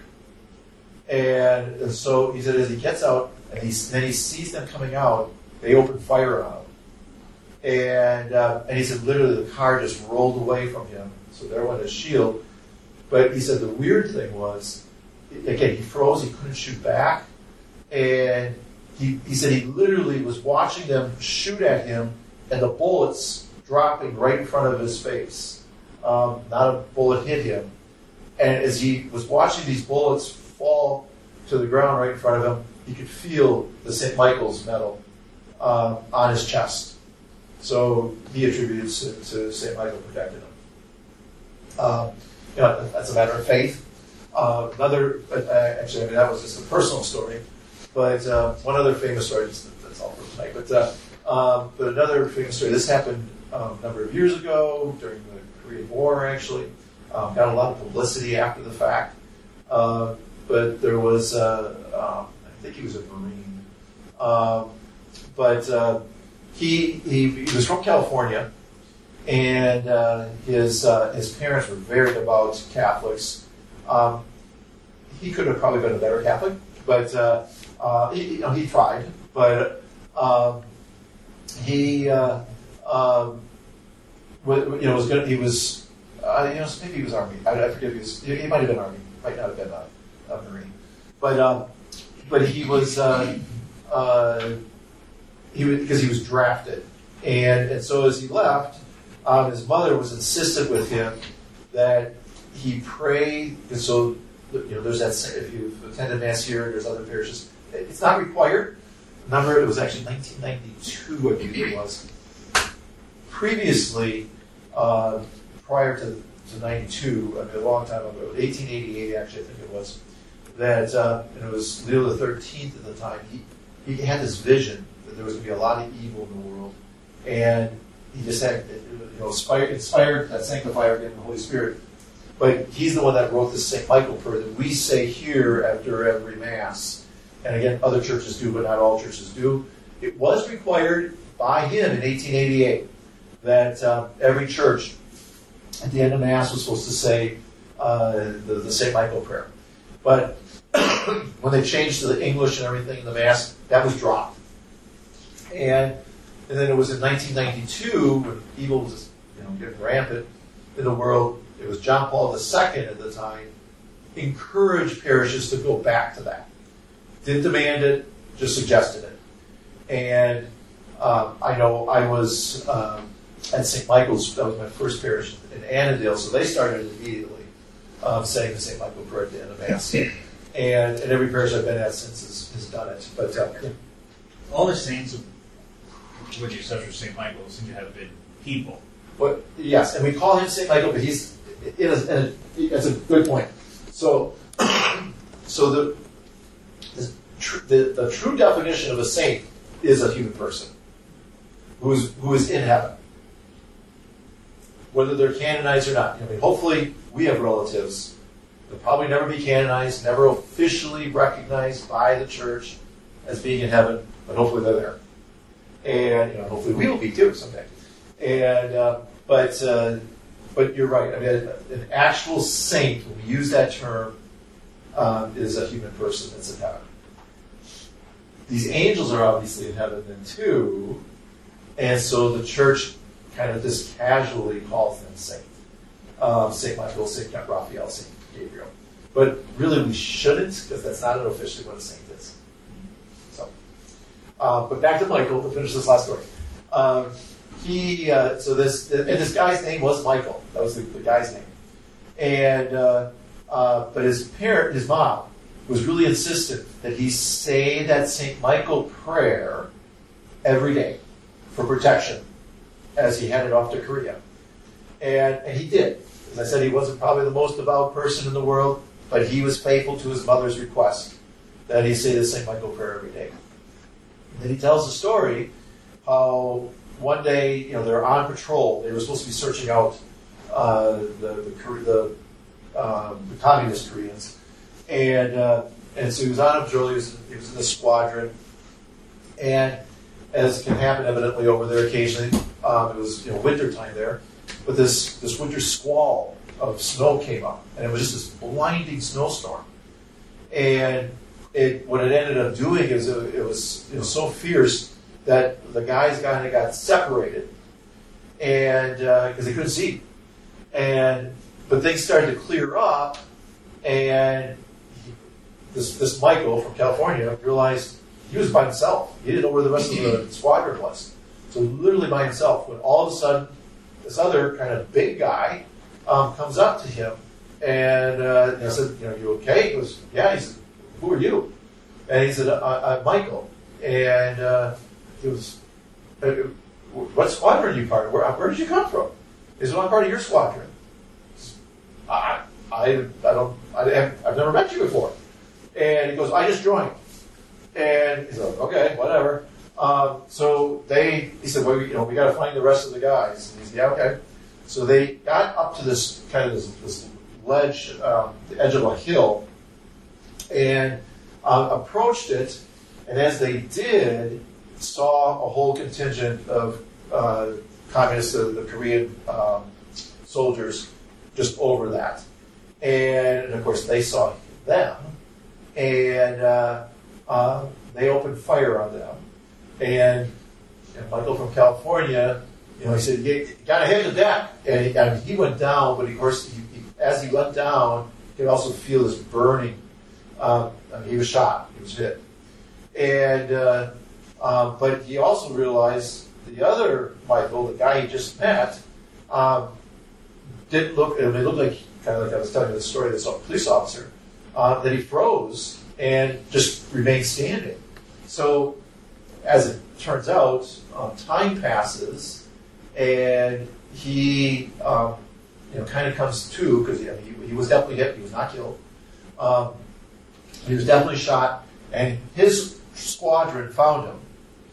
And, and so he said as he gets out, and he, then he sees them coming out, they open fire on him. And, uh, and he said literally the car just rolled away from him, so there went his shield. But he said the weird thing was, again, he froze, he couldn't shoot back, and he, he said he literally was watching them shoot at him, and the bullets dropping right in front of his face. Um, not a bullet hit him. And as he was watching these bullets fall to the ground right in front of him, he could feel the Saint Michael's medal uh, on his chest. So he attributes it to Saint Michael protecting him. Um, you know, that's a matter of faith. Uh, another, uh, actually, I mean, that was just a personal story. But uh, one other famous story, that's all for tonight. But, uh, um, but another famous story, this happened Um, a number of years ago, during the Korean War, actually. Um, got a lot of publicity after the fact. Uh, but there was, uh, um, I think he was a Marine. Um, but uh, he, he he was from California, and uh, his uh, his parents were very devout Catholics. Um, he could have probably been a better Catholic, but uh, uh, he, you know, he tried. But um, he. Uh, Um, you know, was good. He was, uh, you know, maybe he was Army. I, I forget. He was. He, he might have been Army. Might not have been a, a Marine. But, um, but he was. Uh, uh, he was because he was drafted, and and so as he left, um, his mother was insistent with him that he pray. And so, you know, there's that. If you've attended Mass here, there's other parishes. It's not required. number, it was actually nineteen ninety-two, I believe it was. Previously, uh, prior to, to ninety-two, I mean, a long time ago, eighteen eighty-eight actually, I think it was, that, uh, and it was Leo the thirteenth at the time, he, he had this vision that there was going to be a lot of evil in the world, and he just had, you know, inspired, inspired that sanctifier again, the Holy Spirit. But he's the one that wrote this Saint Michael prayer that we say here after every Mass. And again, other churches do, but not all churches do. It was required by him in eighteen eighty-eight that uh, every church at the end of Mass was supposed to say uh, the, the Saint Michael prayer. But when they changed to the English and everything in the Mass, that was dropped. And and then it was in nineteen ninety-two, when evil was just, you know, getting rampant in the world, it was John Paul the Second at the time, encouraged parishes to go back to that. Didn't demand it, just suggested it. And um, I know I was um, at Saint Michael's, that was my first parish in Annandale, so they started immediately um, saying the Saint Michael prayer at the end of Mass. And, and every parish I've been at since has, has done it. But uh, all the saints, with the exception of Saint Michael, seem to have been people. But yes, and we call him Saint Michael, but he's it is, and it's a good point. So, so the, the the true definition of a saint is a human person who is who is in heaven, whether they're canonized or not. I mean, hopefully we have relatives. They'll probably never be canonized, never officially recognized by the church as being in heaven, but hopefully they're there, and you know, hopefully we will be too someday. And uh, but. Uh, But you're right. I mean, an actual saint, when we use that term, um, is a human person that's in heaven. These angels are obviously in heaven then too, and so the church kind of just casually calls them saint. Um, Saint Michael, Saint Raphael, Saint Gabriel. But really we shouldn't, because that's not officially what a saint is. So, uh, but back to Michael to finish this last story. Um, He uh, so this and this guy's name was Michael. That was the, the guy's name, and uh, uh, but his parent, his mom, was really insistent that he say that Saint Michael prayer every day for protection as he headed off to Korea, and and he did. As I said, he wasn't probably the most devout person in the world, but he was faithful to his mother's request that he say the Saint Michael prayer every day. And then he tells the story how. One day, you know, they're on patrol. They were supposed to be searching out uh, the the, the, um, the communist Koreans, and uh, and so he was on patrol. He was, he was in the squadron, and as can happen evidently over there occasionally, um, it was, you know, winter time there, but this this winter squall of snow came up, and it was just this blinding snowstorm, and it what it ended up doing is it, it was, you know, so fierce that the guys kind of got separated, and because uh, they couldn't see, and but things started to clear up, and he, this this Michael from California realized he was by himself. He didn't know where the rest of the squadron was, so literally by himself. When all of a sudden, this other kind of big guy um, comes up to him, and uh, I said, "You know, you okay?" He goes, "Yeah." He said, "Who are you?" And he said, I, "I'm Michael." And uh, he was, "What squadron are you part of? Where, where did you come from?" He said, "Well, I'm part of your squadron." I, I, I don't, I, I've never met you before. And he goes, "I just joined." And he's like, "Okay, whatever." Um, so they, he said, "Well, you know, we got to find the rest of the guys." And he said, "Yeah, okay." So they got up to this kind of this, this ledge, um, the edge of a hill, and uh, approached it. And as they did, saw a whole contingent of uh, communists, uh, the Korean um, soldiers, just over that. And, and of course, they saw them, and uh, uh, they opened fire on them. And, and Michael from California, you know, he said, "You gotta hit the deck." And he, and he went down, but of course, he, he, as he went down, he could also feel this burning. Um, I mean, he was shot. He was hit. And uh, um, but he also realized the other Michael, the guy he just met, um, didn't look. I mean, it looked like kind of like I was telling you the story of this police officer, uh, that he froze and just remained standing. So as it turns out, um, time passes, and he, um, you know, kind of comes to, because I mean, he, he was definitely hit. He was not killed. Um, he was definitely shot, and his squadron found him,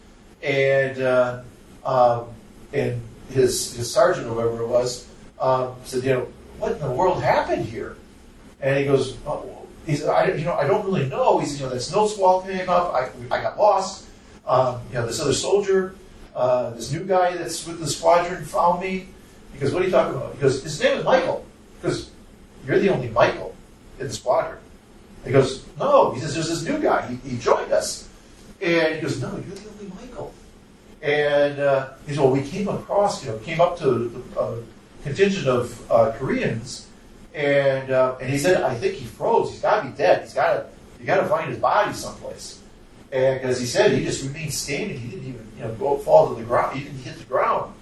and uh, um, and his his sergeant, or whoever it was, um, said, you know, what in the world happened here? And he goes, oh, he said, I, you know, I don't really know. He said, you know, that snow squall came up. I, I got lost. Um, you know, this other soldier, uh, this new guy that's with the squadron found me. Because what are you talking about? He goes, his name is Michael. Because you're the only Michael in the squadron. He goes, no. He says, there's this new guy. He, he joined us. And he goes, no, you're the only Michael. And uh, he said, well, we came across, you know, came up to a contingent of uh, Koreans. And uh, and he said, I think he froze. He's got to be dead. He's got to, you got to find his body someplace. And because he said he just remained standing. He didn't even, you know, go fall to the ground. He didn't hit the ground.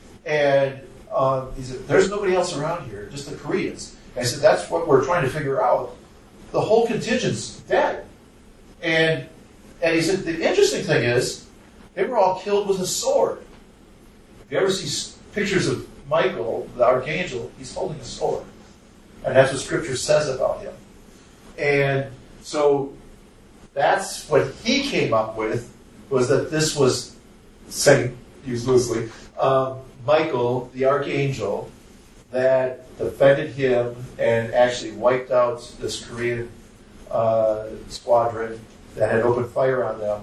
And uh, he said, there's nobody else around here, just the Koreans. And I said, that's what we're trying to figure out. The whole contingent's dead. And and he said, the interesting thing is, they were all killed with a sword. If you ever see pictures of Michael, the archangel, he's holding a sword. And that's what Scripture says about him. And so that's what he came up with, was that this was, saying, used loosely, um, Michael, the archangel, that defended him and actually wiped out this Korean uh, squadron that had opened fire on them.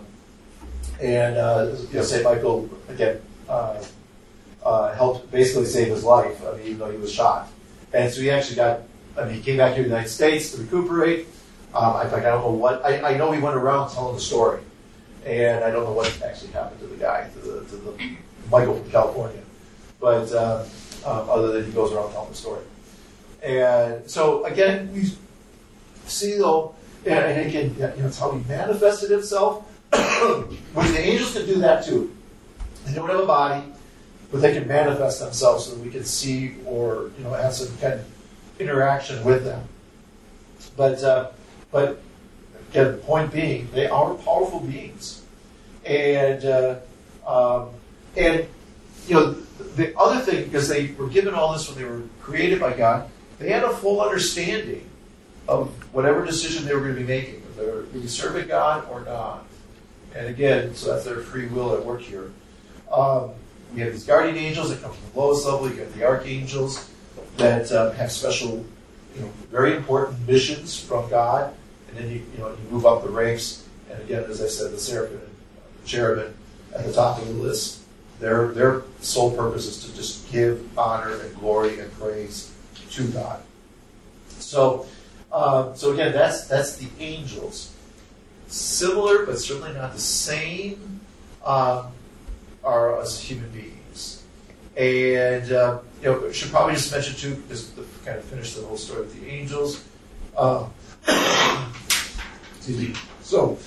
And uh, you know, Saint Michael, again, uh, uh, helped basically save his life, I mean, even though he was shot. And so he actually got, I mean, he came back to the United States to recuperate. Um, in fact, I don't know what, I, I know he went around telling the story. And I don't know what actually happened to the guy, to the, to the Michael from California. But uh, um, other than he goes around telling the story. And so, again, we see, though, and again, you know, it's how he manifested himself. Which the angels can do that too. They don't have a body, but they can manifest themselves so that we can see or, you know, have some kind of interaction with them. But, uh, but again, the point being, they are powerful beings, and uh, um, and you know, the other thing, because they were given all this when they were created by God, they had a full understanding of whatever decision they were going to be making, if they were going to serve God or not. And again, so that's their free will at work here. Um, we have these guardian angels that come from the lowest level. You have the archangels that um, have special, you know, very important missions from God. And then you, you know, you move up the ranks. And again, as I said, the seraphim and the cherubim at the top of the list. Their their sole purpose is to just give honor and glory and praise to God. So, uh, so again, that's that's the angels. Similar, but certainly not the same, um, are us human beings. And, uh, you know, should probably just mention, too, just to kind of finish the whole story with the angels. Uh, excuse me. So,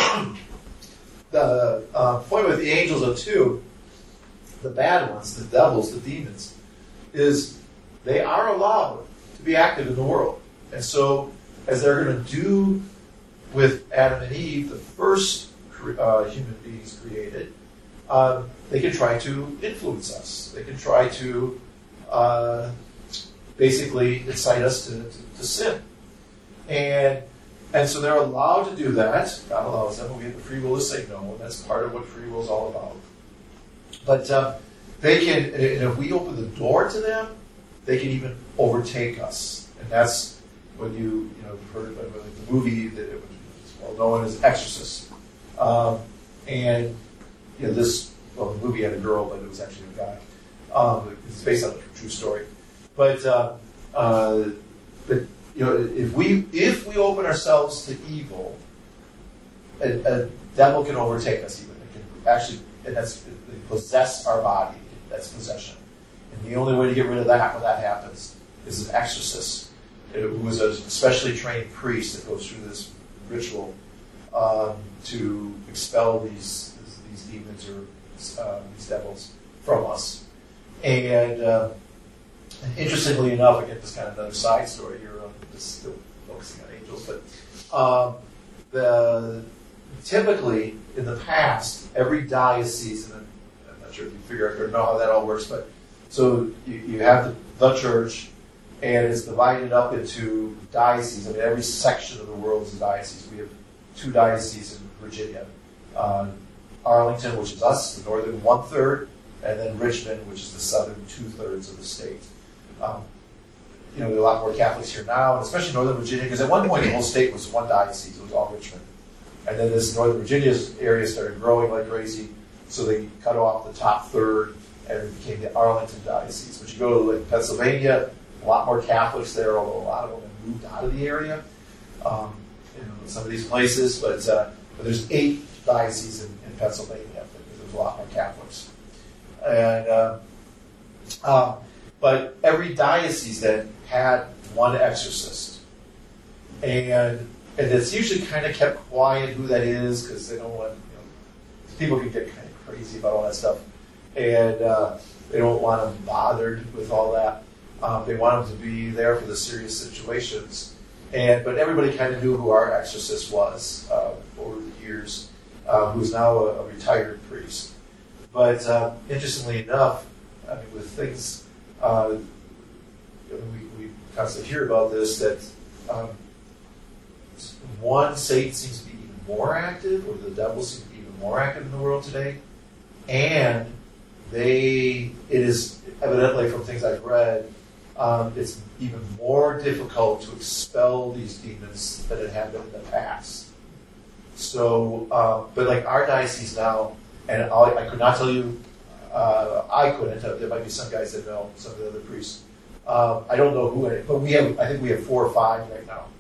the uh, point with the angels, though, too, the bad ones, the devils, the demons, is they are allowed to be active in the world. And so, as they're going to do with Adam and Eve, the first uh, human beings created, um, they can try to influence us. They can try to uh, basically incite us to, to, to sin. And and so they're allowed to do that. God allows them. We have the free will to say no, and that's part of what free will is all about. But uh, they can, and if we open the door to them, they can even overtake us. And that's when you, you know, you've heard of like the movie that it was well known as Exorcist. Um, and, you know, this, well, the movie had a girl, but it was actually a guy. Um, it's based on a true story. But, uh, uh, but, you know, if we if we open ourselves to evil, a, a devil can overtake us even. It can actually, and that's, it possess our body. That's possession. And the only way to get rid of that when that happens is an exorcist, who is a specially trained priest that goes through this ritual um, to expel these these demons or uh, these devils from us. And, uh, and interestingly enough, again, this kind of another side story here, um, just still focusing on angels, but um, the typically, in the past, every diocese, and I'm not sure if you figure out or know how that all works, but so you, you have the, the church, and it's divided up into dioceses. I mean, every section of the world is a diocese. We have two dioceses in Virginia. Uh, Arlington, which is us, the northern one-third, and then Richmond, which is the southern two-thirds of the state. Um, you know, there are a lot more Catholics here now, and especially Northern Virginia, because at one point the whole state was one diocese. It was all Richmond. And then this Northern Virginia area started growing like crazy, so they cut off the top third, and it became the Arlington diocese. But you go to like Pennsylvania, a lot more Catholics there, although a lot of them have moved out of the area, um, you know, some of these places. But, uh, but there's eight dioceses in, in Pennsylvania, because there's a lot more Catholics. And uh, uh, but every diocese then had one exorcist, and and it's usually kind of kept quiet who that is, because they don't want, you know, people can get kind of crazy about all that stuff, and uh, they don't want them bothered with all that. Um, they want them to be there for the serious situations, and but everybody kind of knew who our exorcist was uh, over the years, uh, who's now a, a retired priest. But uh, interestingly enough, I mean, with things, uh, we, we constantly hear about this, that um, one, Satan seems to be even more active, or the devil seems to be even more active in the world today, and they, it is evidently from things I've read, um, it's even more difficult to expel these demons than it had been in the past. So, uh, but like our diocese now, and I, I could not tell you, uh, I couldn't, there might be some guys that know, some of the other priests. Um, I don't know who, but we have, I think we have four or five right now.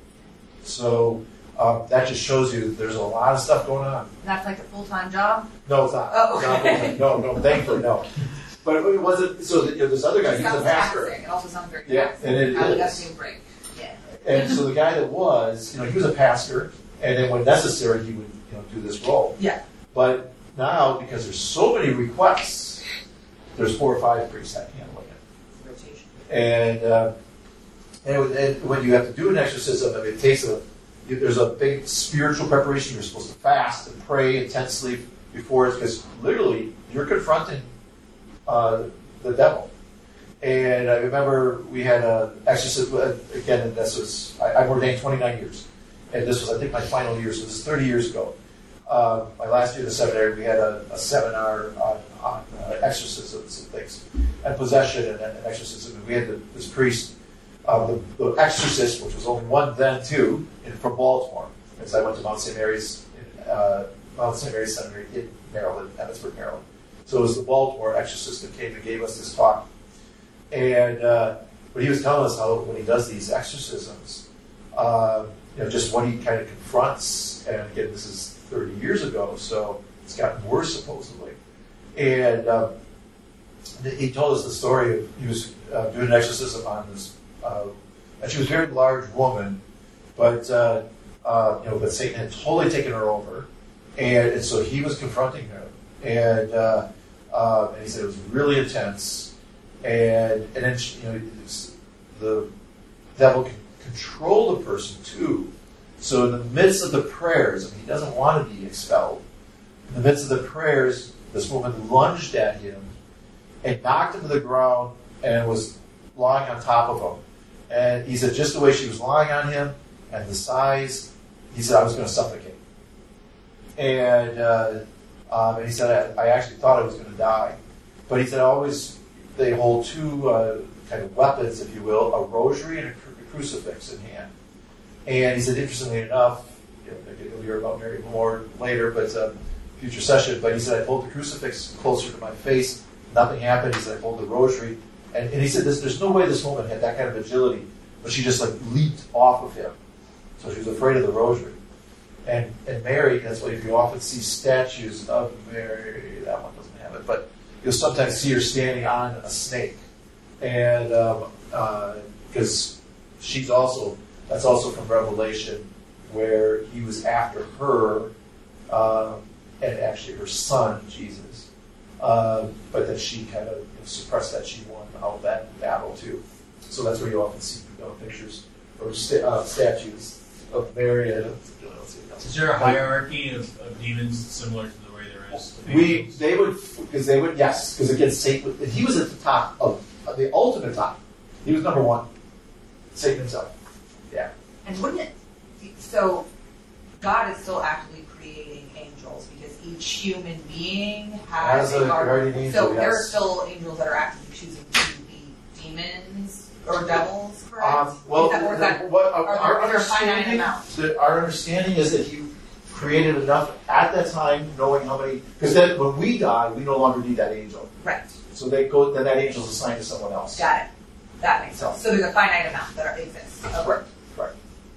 So um, that just shows you there's a lot of stuff going on. That's like a full-time job? No, it's not. Oh, okay. No, no, no, thankfully, no. But it wasn't, so you know, this other guy, It he's a sounds pastor. taxing. It also sounds very Yeah, taxing. and it I would is. have to break. Yeah. And so the guy that was, you know, he was a pastor, and then when necessary, he would, you know, do this role. Yeah. But now, because there's so many requests, there's four or five priests that handle it. Rotation. And, uh, and, and when you have to do an exorcism, I mean, it takes a, there's a big spiritual preparation. You're supposed to fast and pray intensely before it, because literally you're confronting uh, the devil. And I remember we had an exorcism, again, and this was, I, I'm ordained twenty-nine years. And this was, I think, my final year, so this is thirty years ago. Uh, my last year in the seminary, we had a, a seminar on, on uh, exorcisms and things, and possession and, and exorcism. And we had the, this priest, uh, the, the exorcist, which was only one then too, in, from Baltimore, because I went to Mount Saint Mary's, in, uh, Mount Saint Mary's Seminary in Maryland, Emmitsburg, Maryland. So it was the Baltimore exorcist that came and gave us this talk. And uh, but he was telling us how when he does these exorcisms, uh, you know, just what he kind of confronts. And again, this is thirty years ago, so it's gotten worse supposedly. And um, he told us the story of he was uh, doing an exorcism on this, uh, and she was a very large woman, but uh, uh, you know, but Satan had totally taken her over, and, and so he was confronting her, and uh, uh, and he said it was really intense. And and then you know the devil can control the person too. So in the midst of the prayers, I mean, he doesn't want to be expelled. In the midst of the prayers, this woman lunged at him and knocked him to the ground and was lying on top of him. And he said just the way she was lying on him and the size, he said I was going to suffocate. And uh, um, and he said I, I actually thought I was going to die. But he said I always. They hold two uh, kind of weapons, if you will, a rosary and a, cru- a crucifix in hand. And he said, interestingly enough, you know, you'll hear about Mary more later, but uh, future session, but he said, I pulled the crucifix closer to my face, nothing happened. He said, I pulled the rosary. And, and he said, there's, there's no way this woman had that kind of agility, but she just like leaped off of him. So she was afraid of the rosary. And, and Mary, that's why if you often see statues of Mary, that one doesn't have it, but you'll sometimes see her standing on a snake, and um, uh, because she's also that's also from Revelation, where he was after her, um, and actually her son Jesus, uh, but that she kind of you know, suppressed that. She won out that battle too. So that's where you often see you know, pictures or sta- uh, statues of Mary. I don't know if let's see. Is there a hierarchy of, of demons similar to the way there is? of We angels? they would because they would yes because again Satan he was at the top of uh, the ultimate top. He was number one. Satan himself. Yeah. And wouldn't it, so God is still actively creating angels because each human being has, Has a guardian So angel, there are yes. still angels that are actively choosing to be demons or devils, correct? Um, well, is that, or is that, the- what, are our there, is there a finite understanding, amount? the, our understanding is that he created enough at that time, knowing how many. Because then, when we die, we no longer need that angel. Right. So they go. Then that angel is assigned to someone else. Got it. That makes sense. So there's a finite amount that are, exists. Okay. Correct. Correct.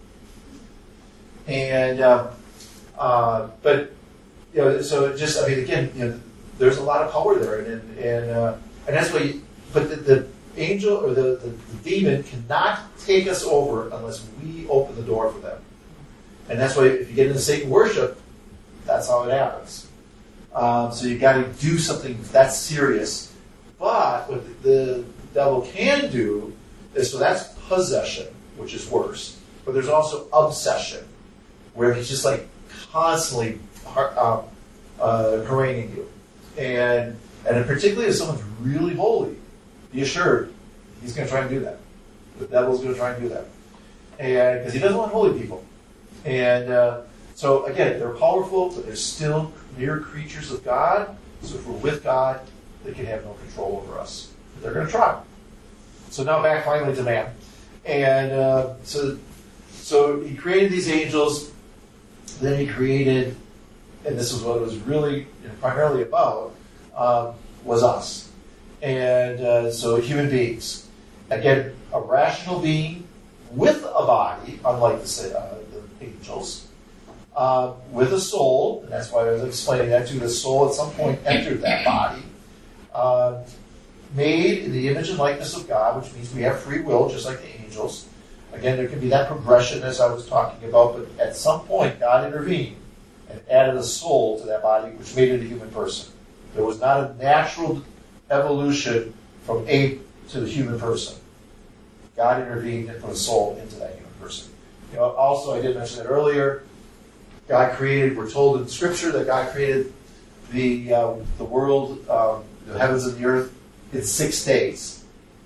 And uh, uh, but you know, so it just I mean, again, you know, there's a lot of power there, and and uh, and that's why. You, but the, the angel or the, the, the demon cannot take us over unless we open the door for them. And that's why if you get into Satan worship, that's how it happens. Um, so you got to do something that's serious. But what the, the devil can do is, so that's possession, which is worse. But there's also obsession, where he's just like constantly um, uh, haranguing you. And and particularly if someone's really holy, be assured he's going to try and do that. The devil's going to try and do that. And because he doesn't want holy people. And uh, so, again, they're powerful, but they're still mere creatures of God. So if we're with God, they can have no control over us. But they're going to try. So now back finally to man. And uh, so, so he created these angels. Then he created, and this is what it was really you know, primarily about, um, was us. And uh, so human beings. Again, a rational being with a body, unlike the, uh, the angels, uh, with a soul, and that's why I was explaining that too. The soul at some point entered that body. Uh, made in the image and likeness of God, which means we have free will, just like the angels. Again, there can be that progression as I was talking about, but at some point God intervened and added a soul to that body, which made it a human person. There was not a natural evolution from ape to the human person. God intervened and put a soul into that human person. You know, also, I did mention that earlier. God created. We're told in Scripture that God created the uh, the world, um, the heavens and the earth, in six days.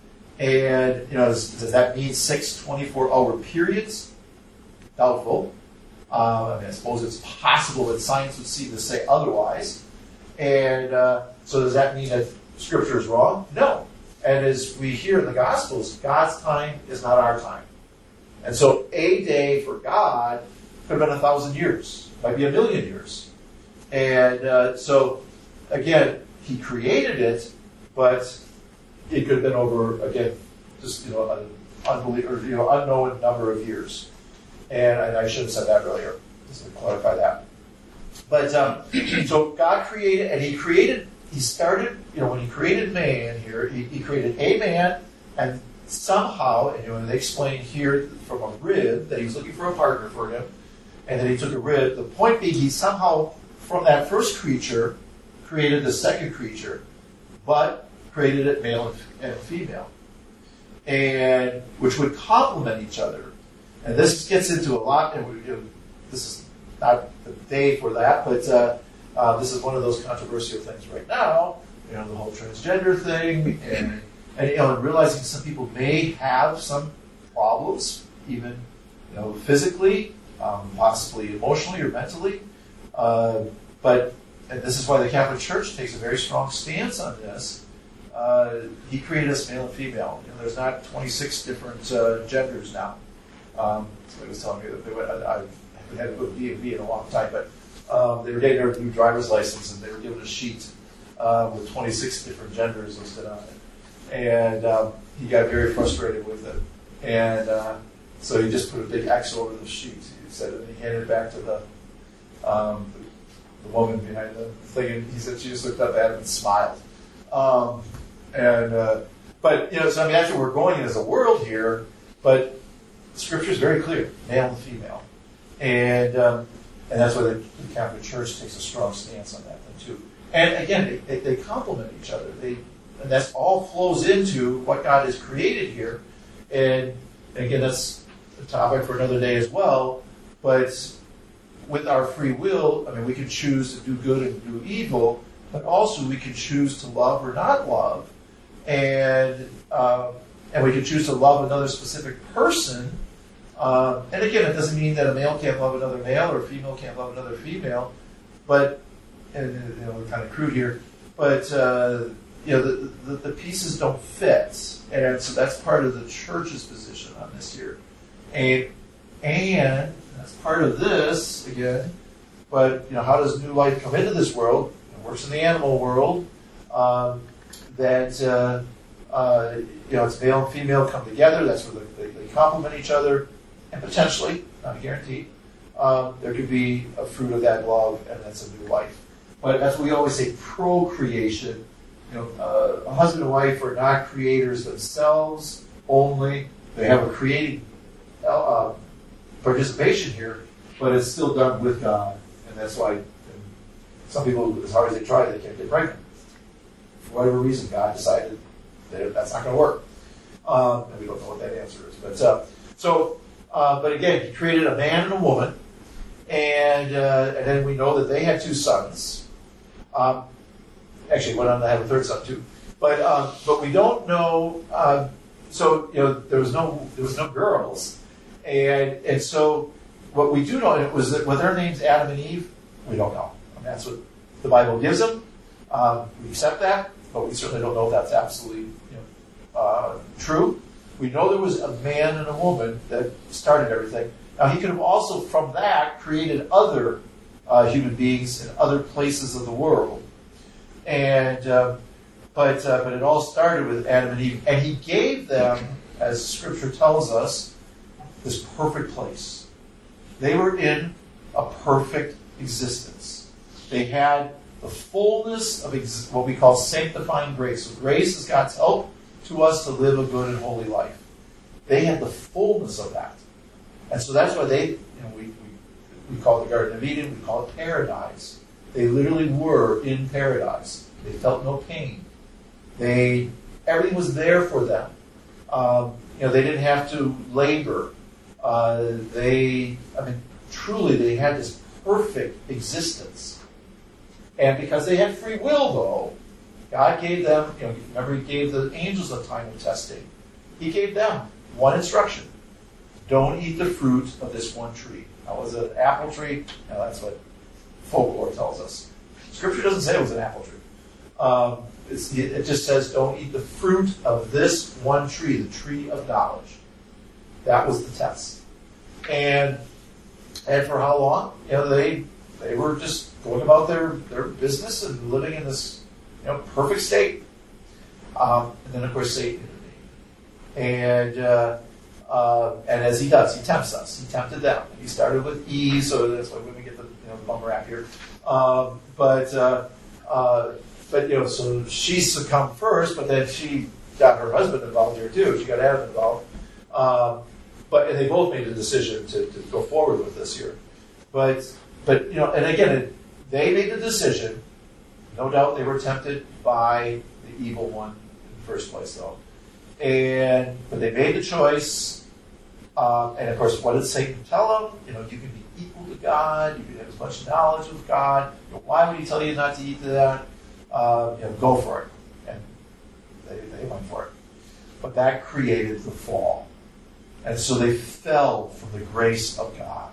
And you know, does, does that mean six twenty-four hour periods? Doubtful. Uh, I mean, I suppose it's possible that science would seem to say otherwise. And uh, so, does that mean that Scripture is wrong? No. And as we hear in the Gospels, God's time is not our time. And so a day for God could have been a thousand years, might be a million years. And uh, so, again, he created it, but it could have been over, again, just, you know, an unbelie- or, you know, unknown number of years. And I, I should have said that earlier, just to clarify that. But, um, so God created, and he created He started, you know, when he created man here, he, he created a man, and somehow, and you know, they explain here from a rib that he was looking for a partner for him, and then he took a rib. The point being, he somehow, from that first creature, created the second creature, but created it male and female, and which would complement each other. And this gets into a lot, and we, you know, this is not the day for that, but. Uh, Uh, this is one of those controversial things right now, you know, the whole transgender thing, and, and you know, and realizing some people may have some problems, even you know, physically, um, possibly emotionally or mentally. Uh, but and this is why the Catholic Church takes a very strong stance on this. Uh, he created us male and female. You know, there's not twenty-six different uh, genders now. Um, somebody was telling me that they went, I, I haven't had a good D and B in a long time, but. Um, they were getting their new driver's license, and they were given a sheet uh, with twenty-six different genders listed on it. And um, he got very frustrated with it. And uh, so he just put a big X over the sheet. He said, and he handed it back to the, um, the, the woman behind the thing, and he said she just looked up at him and smiled. Um, and uh, But, you know, so I mean, that's where we're going as a world here, but Scripture is very clear, male and female. And... Um, And that's why the, the Catholic Church takes a strong stance on that thing too. And again, they, they, they complement each other. They, and that all flows into what God has created here. And, and again, that's a topic for another day as well. But with our free will, I mean, we can choose to do good and do evil, but also we can choose to love or not love, and um, and we can choose to love another specific person. Um, and again, it doesn't mean that a male can't love another male or a female can't love another female, but and you know, we're kind of crude here, but uh, you know, the, the the pieces don't fit, and so that's part of the church's position on this here, and and that's part of this again. But you know, how does new life come into this world? It works in the animal world. Um, that uh, uh, you know, it's male and female come together. That's where they, they complement each other, and potentially, not guaranteed, um, there could be a fruit of that love, and that's a new life. But as we always say, procreation. You know, uh, a husband and wife are not creators themselves only. They have a creating uh, participation here, but it's still done with God, and that's why some people, as hard as they try, they can't get pregnant. For whatever reason, God decided that that's not going to work, um, and we don't know what that answer is. But uh, so, uh, but again, He created a man and a woman, and uh, and then we know that they had two sons. Um, actually, went on to have a third son too, but um, but we don't know. Uh, so you know, there was no there was no girls, and and so what we do know, and it was that were their names Adam and Eve. We don't know. And that's what the Bible gives them. Um, we accept that, but we certainly don't know if that's absolutely you know, uh, true. We know there was a man and a woman that started everything. Now, He could have also, from that, created other uh, human beings in other places of the world. And uh, but uh, but it all started with Adam and Eve, and He gave them, as Scripture tells us, this perfect place. They were in a perfect existence. They had the fullness of ex- what we call sanctifying grace. So grace is God's help to us to live a good and holy life. They had the fullness of that. And so that's why they, you know, we, we, we call it the Garden of Eden, we call it paradise. They literally were in paradise. They felt no pain. They, everything was there for them. Um, you know, they didn't have to labor. Uh, they, I mean, truly they had this perfect existence. And because they had free will, though, God gave them, you know, remember He gave the angels a time of testing. He gave them one instruction. Don't eat the fruit of this one tree. That was an apple tree. Now that's what folklore tells us. Scripture doesn't say it was an apple tree. Um, it's, it just says don't eat the fruit of this one tree, the tree of knowledge. That was the test. And and for how long? You know, they they were just going about their, their business and living in this you know perfect state. Um, and then of course Satan intervened. And uh, uh, and as he does, he tempts us. He tempted them. He started with Eve, so that's why we get the you know the bum rap here. Um, but uh, uh, but you know, so she succumbed first, but then she got her husband involved here too. She got Adam involved. Um, but and they both made a decision to, to go forward with this here. But but you know, and again, it, they made the decision. No doubt they were tempted by the evil one in the first place, though. And but they made the choice. Um, and of course, what did Satan tell them? You know, you can be equal to God. You can have as much knowledge of God. You know, why would He tell you not to eat that? Uh, you know, go for it. And they, they went for it. But that created the fall. And so they fell from the grace of God.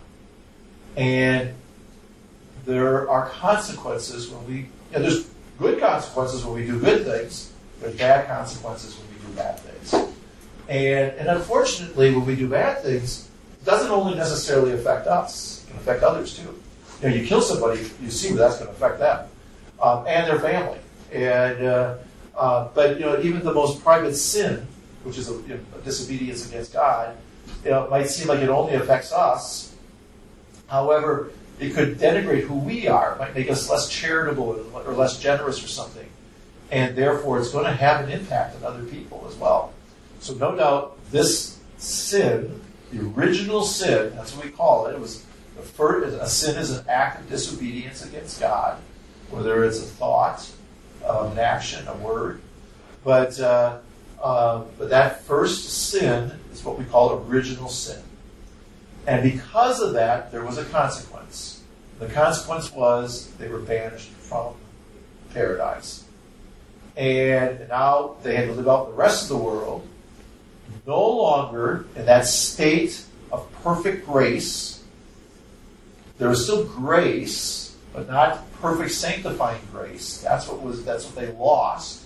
And there are consequences when we, you know, there's good consequences when we do good things. There's bad consequences when we do bad things. And, and unfortunately, when we do bad things, it doesn't only necessarily affect us. It can affect others too. You know, you kill somebody, you see where that's going to affect them um, and their family. And uh, uh, but you know, even the most private sin, which is a, you know, a disobedience against God, you know, it might seem like it only affects us. However, it could denigrate who we are. It might make us less charitable or less generous or something. And therefore, it's going to have an impact on other people as well. So no doubt, this sin, the original sin, that's what we call it. It was the first, a sin is an act of disobedience against God, whether it's a thought, um, an action, a word. But uh, uh, but that first sin is what we call original sin. And because of that, there was a consequence. The consequence was they were banished from paradise. And now they had to live out in the rest of the world, no longer in that state of perfect grace. There was still grace, but not perfect sanctifying grace. That's what was that's what they lost.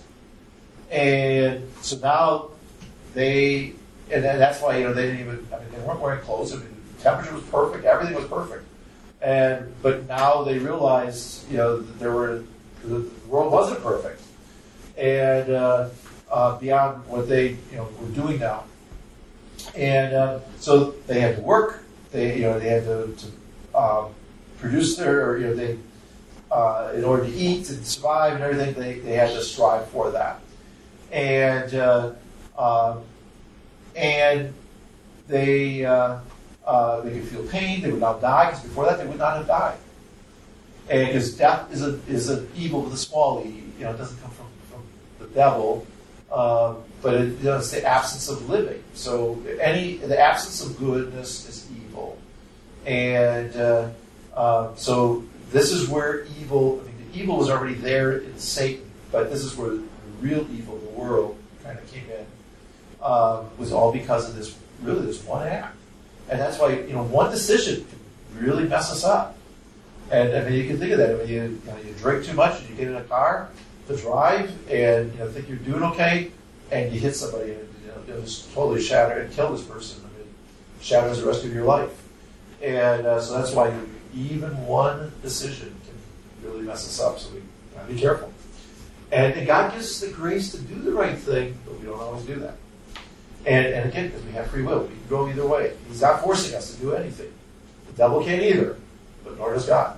And so now they and that's why, you know, they didn't even I mean they weren't wearing clothes. I mean the temperature was perfect, everything was perfect. And but now they realized, you know, that there were the world wasn't perfect. And uh, uh, beyond what they, you know, were doing now. And uh, so they had to work. They, you know, they had to, to um, produce their, or, you know, they, uh, in order to eat and survive and everything, they, they had to strive for that. And uh, um, and they uh, uh, they could feel pain. They would not die, because before that they would not have died. And because death is a is an evil with a small e. You know, it doesn't come from, from the devil. Um, but it, you know, it's the absence of living. So any the absence of goodness is evil, and uh, uh, so this is where evil. I mean, the evil was already there in Satan, but this is where the real evil of the world kind of came in. Um, was all because of this really this one act, and that's why, you know, one decision can really mess us up. And I mean, you can think of that. I mean, you, you, know, you drink too much, and you get in a car to drive, and you know, think you're doing okay, and you hit somebody, and you know, it was totally shatter and kill this person. I mean, it shatters the rest of your life. And uh, so that's why even one decision can really mess us up. So we gotta be careful. And, and God gives us the grace to do the right thing, but we don't always do that. And, and again, because we have free will, we can go either way. He's not forcing us to do anything. The devil can't either, but nor does God.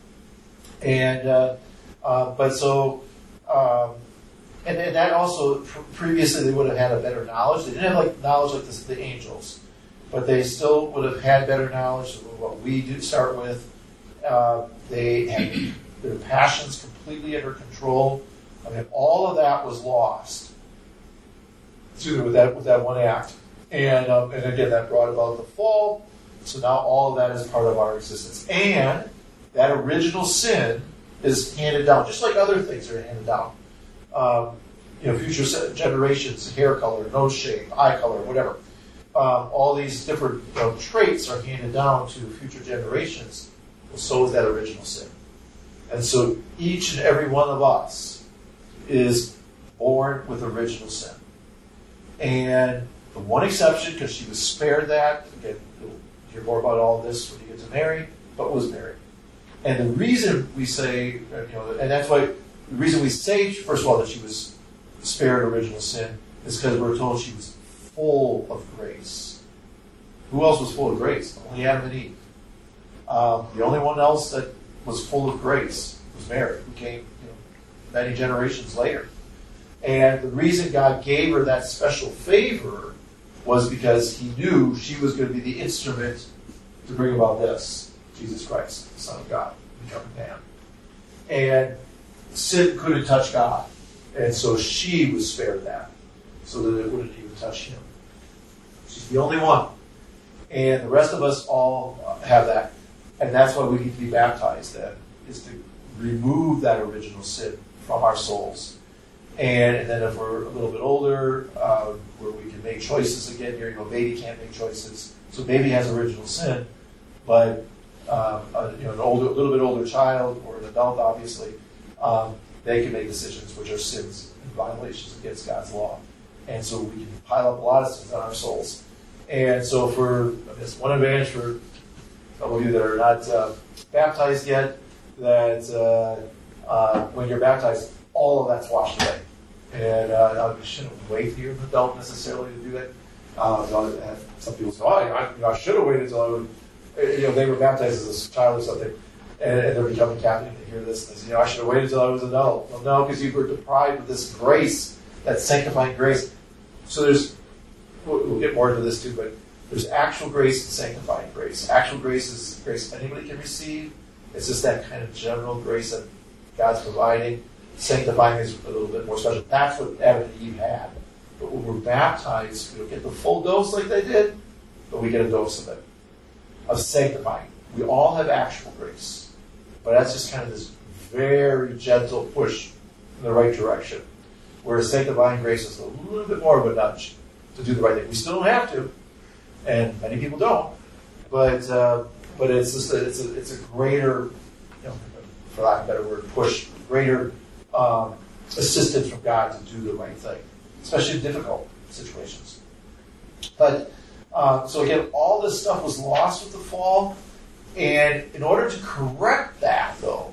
And uh, uh, but so. Um, and, and that also, pr- previously they would have had a better knowledge. They didn't have like knowledge like the, the angels, but they still would have had better knowledge of what we do start with. Uh, they had their passions completely under control. I mean, all of that was lost. Excuse me, with that with that one act, and um, and again that brought about the fall. So now all of that is part of our existence, and that original sin is handed down, just like other things are handed down. Um, you know, future generations, hair color, nose shape, eye color, whatever. Um, all these different, you know, traits are handed down to future generations. Well, so is that original sin. And so each and every one of us is born with original sin. And the one exception, because she was spared that, again, you'll hear more about all this when you get to Mary, but was married. And the reason we say, you know, and that's why, the reason we say, first of all, that she was spared original sin is because we're told she was full of grace. Who else was full of grace? Only Adam and Eve. Um, the only one else that was full of grace was Mary, who came, you know, many generations later. And the reason God gave her that special favor was because he knew she was going to be the instrument to bring about this. Jesus Christ, the Son of God, becoming man. And sin couldn't touch God. And so she was spared that, so that it wouldn't even touch him. She's the only one. And the rest of us all have that. And that's why we need to be baptized then, is to remove that original sin from our souls. And, and then if we're a little bit older, uh, where we can make choices again, you know, a baby can't make choices. So baby has original sin, but Um, a, you know, an older, a little bit older child or an adult, obviously, um, they can make decisions which are sins and violations against God's law, and so we can pile up a lot of sins on our souls. And so, for I guess one advantage for some of you that are not uh, baptized yet, that uh, uh, when you're baptized, all of that's washed away, and uh, you shouldn't wait till you're an adult necessarily to do that. Uh, some people say, "Oh, I, I, I should have waited until I would." You know, they were baptized as a child or something, and, and they're becoming Catholic, and they hear this, and they say, you know, I should have waited until I was an adult. Well, no, because you were deprived of this grace, that sanctifying grace. So there's, we'll, we'll get more into this too, but there's actual grace and sanctifying grace. Actual grace is grace anybody can receive. It's just that kind of general grace that God's providing. Sanctifying is a little bit more special. That's what Adam and Eve had. But when we're baptized, we don't get the full dose like they did, but we get a dose of it. Of sanctifying. We all have actual grace. But that's just kind of this very gentle push in the right direction. Whereas sanctifying grace is a little bit more of a nudge to do the right thing. We still don't have to, and many people don't. But uh, but it's just a, it's a it's a greater, you know, for lack of a better word, push, greater um, assistance from God to do the right thing, especially in difficult situations. But uh, so again, all this stuff was lost with the fall, and in order to correct that, though,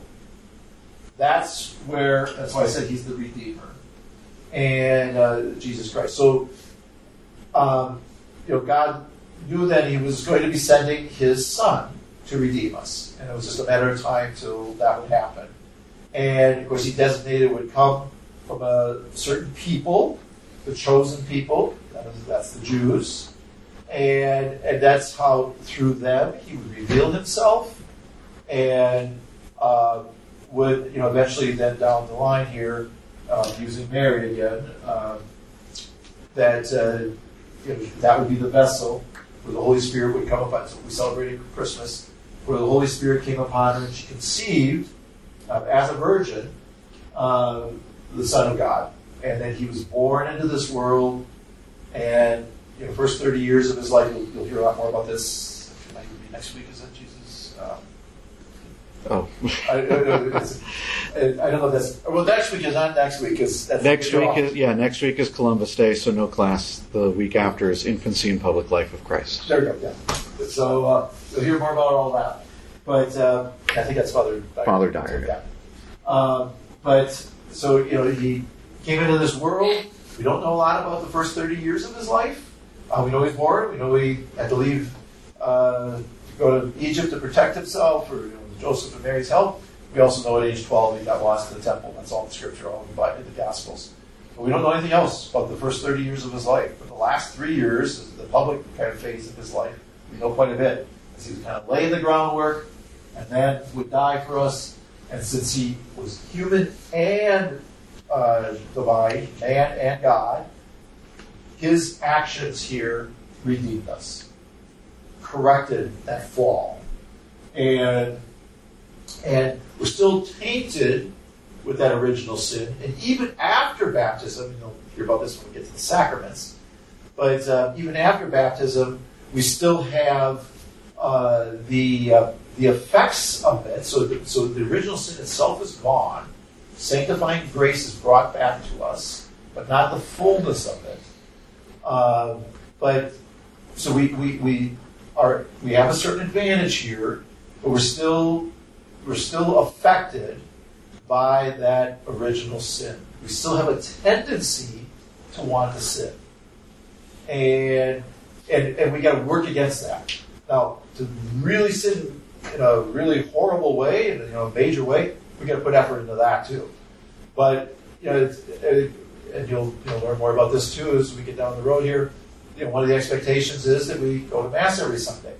that's where that's why I said He's the Redeemer, and uh, Jesus Christ. So um, you know, God knew that He was going to be sending His Son to redeem us, and it was just a matter of time till that would happen. And of course, He designated it would come from a certain people, the chosen people. That is, that's the Jews, and and that's how through them He would reveal Himself, and uh, would you know eventually then down the line here, uh, using Mary again, uh, that uh, you know, that would be the vessel where the Holy Spirit would come upon. So we celebrated Christmas, where the Holy Spirit came upon her and she conceived uh, as a virgin, uh, the Son of God, and then He was born into this world. And you know, the first thirty years of His life, you'll, you'll hear a lot more about this. It might be next week, is it, Jesus? Um, oh. I, I, I don't know if that's... Well, next week is not next week. Cause that's next week is, yeah, next week is Columbus Day, so no class. The week after is Infancy and Public Life of Christ. There we go, yeah. So uh, you'll hear more about all that. But uh, I think that's Father Dyer. Father Dyer, yeah. Um, but, so, you know, He came into this world. We don't know a lot about the first thirty years of His life. Uh, we know He was born. We know He had to leave, uh, to go to Egypt to protect Himself, or you know, Joseph and Mary's help. We also know at age twelve He got lost in the temple. That's all in Scripture, all in the Gospels. But we don't know anything else about the first thirty years of His life. But the last three years, the public kind of phase of His life, we know quite a bit. As He was kind of laying the groundwork, and then would die for us. And since He was human and Uh, divine, man and God, His actions here redeemed us, corrected that flaw, and and we're still tainted with that original sin. And even after baptism, you know, hear about this when we get to the sacraments, but uh, even after baptism, we still have uh, the uh, the effects of it. So, the, so the original sin itself is gone. Sanctifying grace is brought back to us, but not the fullness of it. Uh, but so we, we we are we have a certain advantage here, but we're still we're still affected by that original sin. We still have a tendency to want to sin, and and and we got to work against that. Now, to really sin in a really horrible way, in you know, a major way, we got to put effort into that too. But you know, it's, it, and you'll you'll learn more about this too as we get down the road here. You know, one of the expectations is that we go to Mass every Sunday,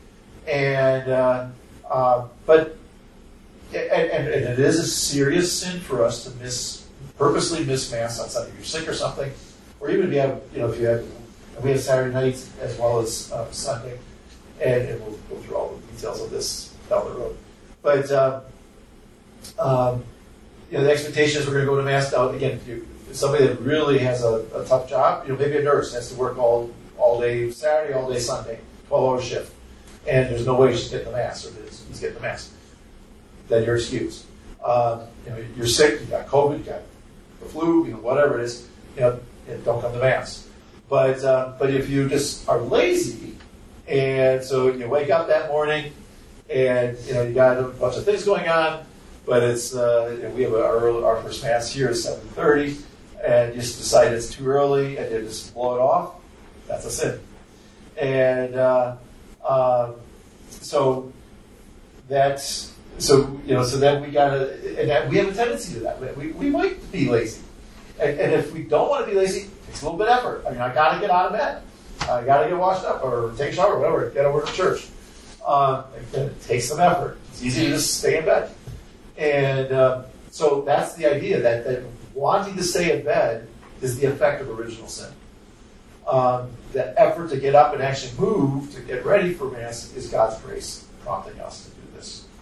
and uh, uh, but and, and, and it is a serious sin for us to miss purposely miss Mass on Sunday. If you're sick or something, or even if you have you know if you have we have Saturday nights as well as uh, Sunday, and, and we'll go through all the details of this down the road. But uh, um, you know, the expectation is we're going to go to Mass. Now, again, if, you, if somebody that really has a, a tough job, you know, maybe a nurse has to work all all day Saturday, all day Sunday, twelve-hour shift, and there's no way she's getting the Mass, or he's getting the Mass. Then you're excused. Uh, you know, you're sick, you got COVID, you got the flu, you know, whatever it is, you know, don't come to Mass. But uh, but if you just are lazy, and so you wake up that morning, and you know you got a bunch of things going on. But it's uh, you know, we have a, our, our first Mass here at seven thirty, and you just decide it's too early, and you just blow it off. That's a sin. And uh, uh, so that's so you know so then we gotta and that, we have a tendency to that. We we might be lazy, and, and if we don't want to be lazy, it takes a little bit of effort. I mean, I got to get out of bed, I got to get washed up, or take a shower, or whatever, get over to church. Uh, it takes some effort. It's easy to just stay in bed. And uh, so that's the idea, that, that wanting to stay in bed is the effect of original sin. Um, the effort to get up and actually move, to get ready for Mass, is God's grace prompting us to do this.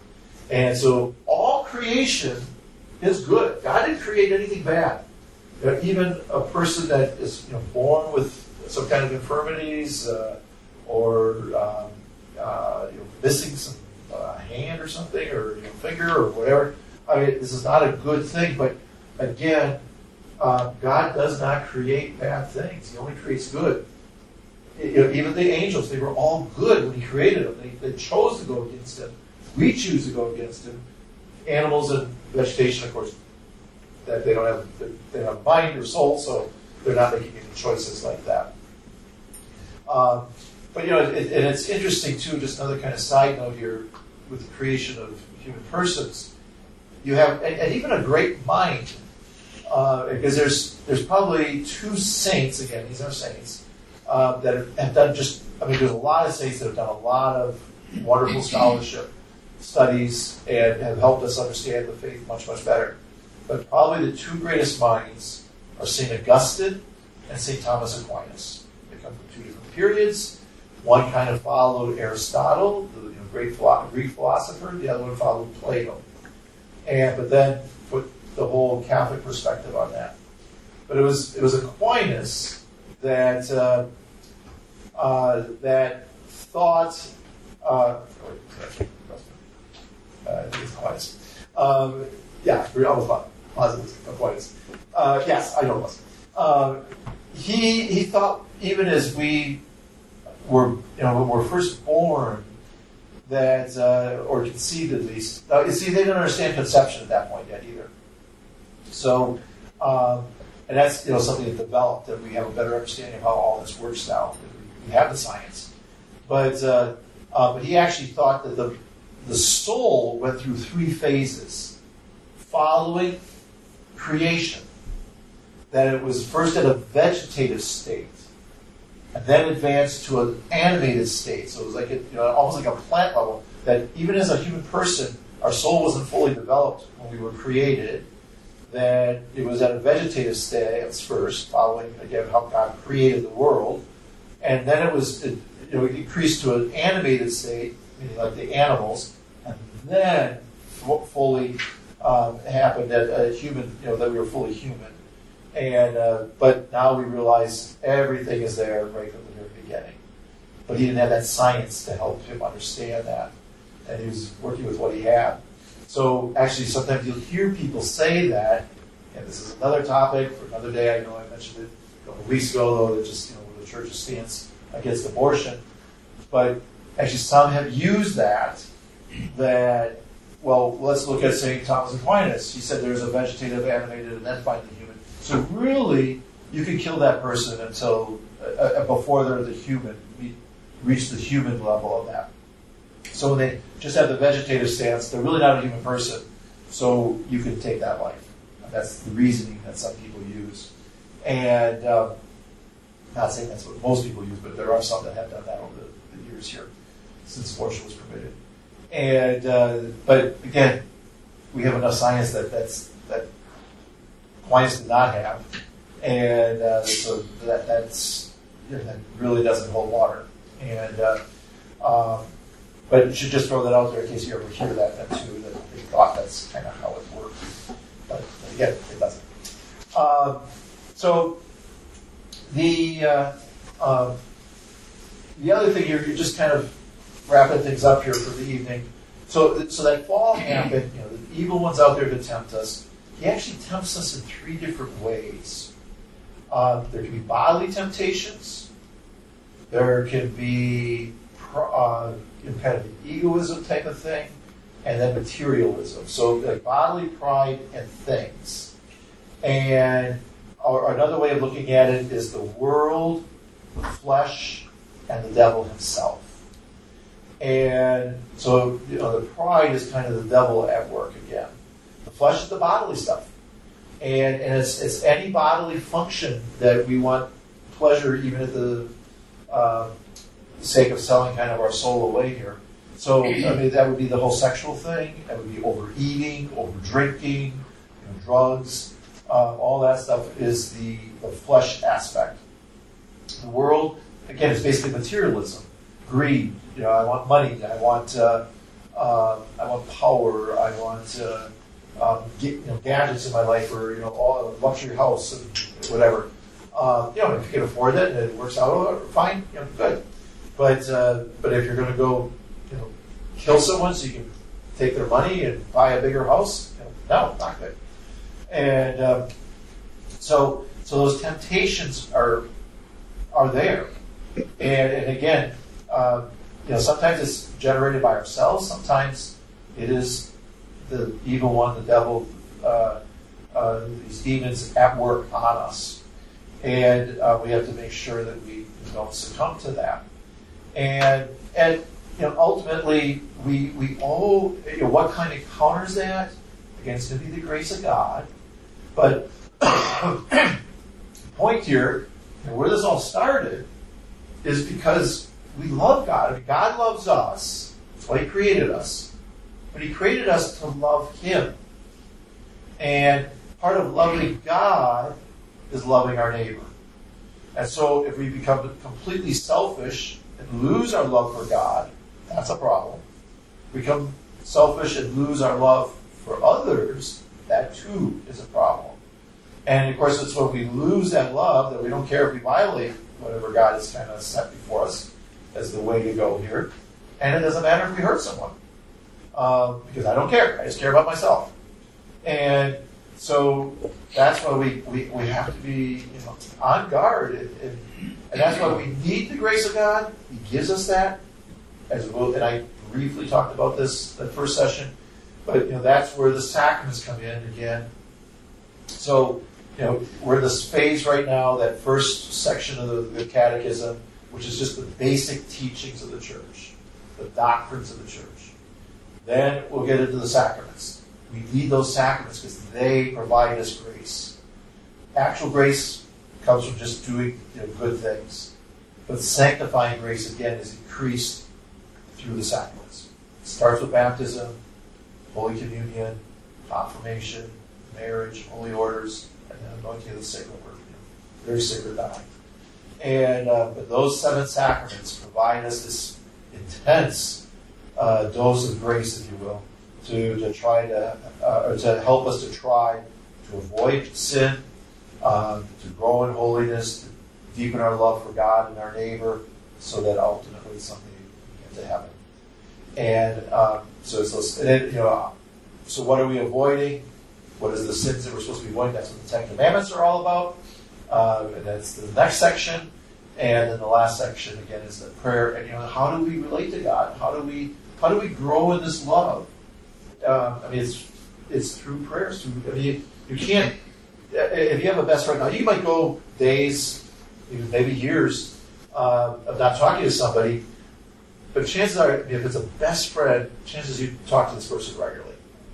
And so all creation is good. God didn't create anything bad. You know, even a person that is you know, born with some kind of infirmities uh, or um, uh, you know, missing some uh, hand or something or you know, finger or whatever, I mean, this is not a good thing. But again, uh, God does not create bad things. He only creates good. You know, even the angels, they were all good when He created them. They, they chose to go against Him. We choose to go against Him. Animals and vegetation, of course, that they don't have they don't have mind or soul, so they're not making any choices like that. Um, but you know, it, and it's interesting too. Just another kind of side note here with the creation of human persons. You have, and, and even a great mind, uh, because there's there's probably two saints. Again, these are saints uh, that have, have done just. I mean, there's a lot of saints that have done a lot of wonderful scholarship studies and have helped us understand the faith much, much better. But probably the two greatest minds are Saint Augustine and Saint Thomas Aquinas. They come from two different periods. One kind of followed Aristotle, the you know, great philo- Greek philosopher. The other one followed Plato. And but then put the whole Catholic perspective on that. But it was it was Aquinas that uh, uh, that thought. Uh, Uh, I think it's Aquinas. Um, yeah, we're almost positive Aquinas. Uh, yes, I know it was. Uh, he he thought even as we were, you know, when we were first born, that uh, or conceived at least. Uh, you see, they didn't understand conception at that point yet either. So, um, and that's you know something that developed, that we have a better understanding of how all this works now. We have the science, but uh, uh, but he actually thought that the The soul went through three phases following creation. That it was first at a vegetative state, and then advanced to an animated state. So it was like a, you know, almost like a plant level. That even as a human person, our soul wasn't fully developed when we were created. That it was at a vegetative state first, following again how God created the world, and then it was it, you know it increased to an animated state, meaning like the animals. And then fully um, happened that a human, you know, that we were fully human. And uh, but now we realize everything is there right from the very beginning. But he didn't have that science to help him understand that, and he was working with what he had. So actually, sometimes you'll hear people say that, and this is another topic for another day. I know I mentioned it a couple of weeks ago, though, that just you know the church's stance against abortion. But actually, some have used that. That, well, let's look at Saint Thomas Aquinas. He said there's a vegetative, animated, and then finally human. So really, you can kill that person until uh, before they're the human, reach the human level of that. So when they just have the vegetative stance, they're really not a human person. So you can take that life. And that's the reasoning that some people use. And um, not saying that's what most people use, but there are some that have done that over the, the years here, since abortion was permitted. And uh, but again, we have enough science that that's that Aquinas did not have, and uh, so that that's you know, that really doesn't hold water. And uh, um, but you should just throw that out there in case you ever hear that then too. That they thought that's kind of how it worked, but again, it doesn't. Um, so the uh, uh, the other thing here, you're just kind of wrapping things up here for the evening. So, so that fall happened. You know, the evil one's out there to tempt us. He actually tempts us in three different ways. Uh, there can be bodily temptations. There can be uh, you know, kind of an egoism type of thing, and then materialism. So, like bodily pride and things. And or another way of looking at it is the world, the flesh, and the devil himself. And so, you know, the pride is kind of the devil at work again. The flesh is the bodily stuff. And, and it's, it's any bodily function that we want pleasure, even at the uh, sake of selling kind of our soul away here. So, I mean, that would be the whole sexual thing. That would be overeating, over-drinking, you know, drugs. Uh, all that stuff is the, the flesh aspect. The world, again, is basically materialism. Greed. You know, I want money. I want uh, uh, I want power, I want uh, um, get, you know, gadgets in my life, or you know, all a luxury house and whatever. Uh, you know, if you can afford it and it works out, oh, fine, you know, good. But uh, but if you're going to go, you know, kill someone so you can take their money and buy a bigger house, you know, no, not good. And um, so so those temptations are are there, and and again, uh, you know, sometimes it's generated by ourselves, sometimes it is the evil one, the devil, uh, uh, these demons at work on us. And uh, we have to make sure that we don't succumb to that. And and you know, ultimately, we we all, you know, what kind of counters that? Again, it's going to be the grace of God. But the point here, and where this all started, is because we love God. I mean, God loves us. That's why He created us. But He created us to love Him. And part of loving God is loving our neighbor. And so if we become completely selfish and lose our love for God, that's a problem. Become selfish and lose our love for others, that too is a problem. And of course, it's when we lose that love that we don't care if we violate whatever God has kind of set before us as the way to go here. And it doesn't matter if we hurt someone. Um, because I don't care. I just care about myself. And so that's why we, we, we have to be, you know, on guard. And, and, and that's why we need the grace of God. He gives us that. As well, and I briefly talked about this that first session. But you know, that's where the sacraments come in again. So, you know, we're in this phase right now, that first section of the, the catechism, which is just the basic teachings of the church, the doctrines of the church. Then we'll get into the sacraments. We need those sacraments because they provide us grace. Actual grace comes from just doing, you know, good things. But sanctifying grace, again, is increased through the sacraments. It starts with baptism, Holy Communion, confirmation, marriage, holy orders, and then anointing of the sacred word. Very sacred dying. And uh, but those seven sacraments provide us this intense uh, dose of grace, if you will, to, to try to, uh, or to help us to try to avoid sin, um, to grow in holiness, to deepen our love for God and our neighbor, so that ultimately someday we get to heaven. And um, so, so, and then, you know, so what are we avoiding? What is the sins that we're supposed to be avoiding? That's what the Ten Commandments are all about. Uh, and that's the next section. And then the last section, again, is the prayer. And, you know, how do we relate to God? How do we how do we grow in this love? Um, I mean, it's it's through prayers. Through, I mean, you, you can't, if you have a best friend, now you might go days, even maybe years, uh, of not talking to somebody, but chances are, if it's a best friend, chances you talk to this person regularly.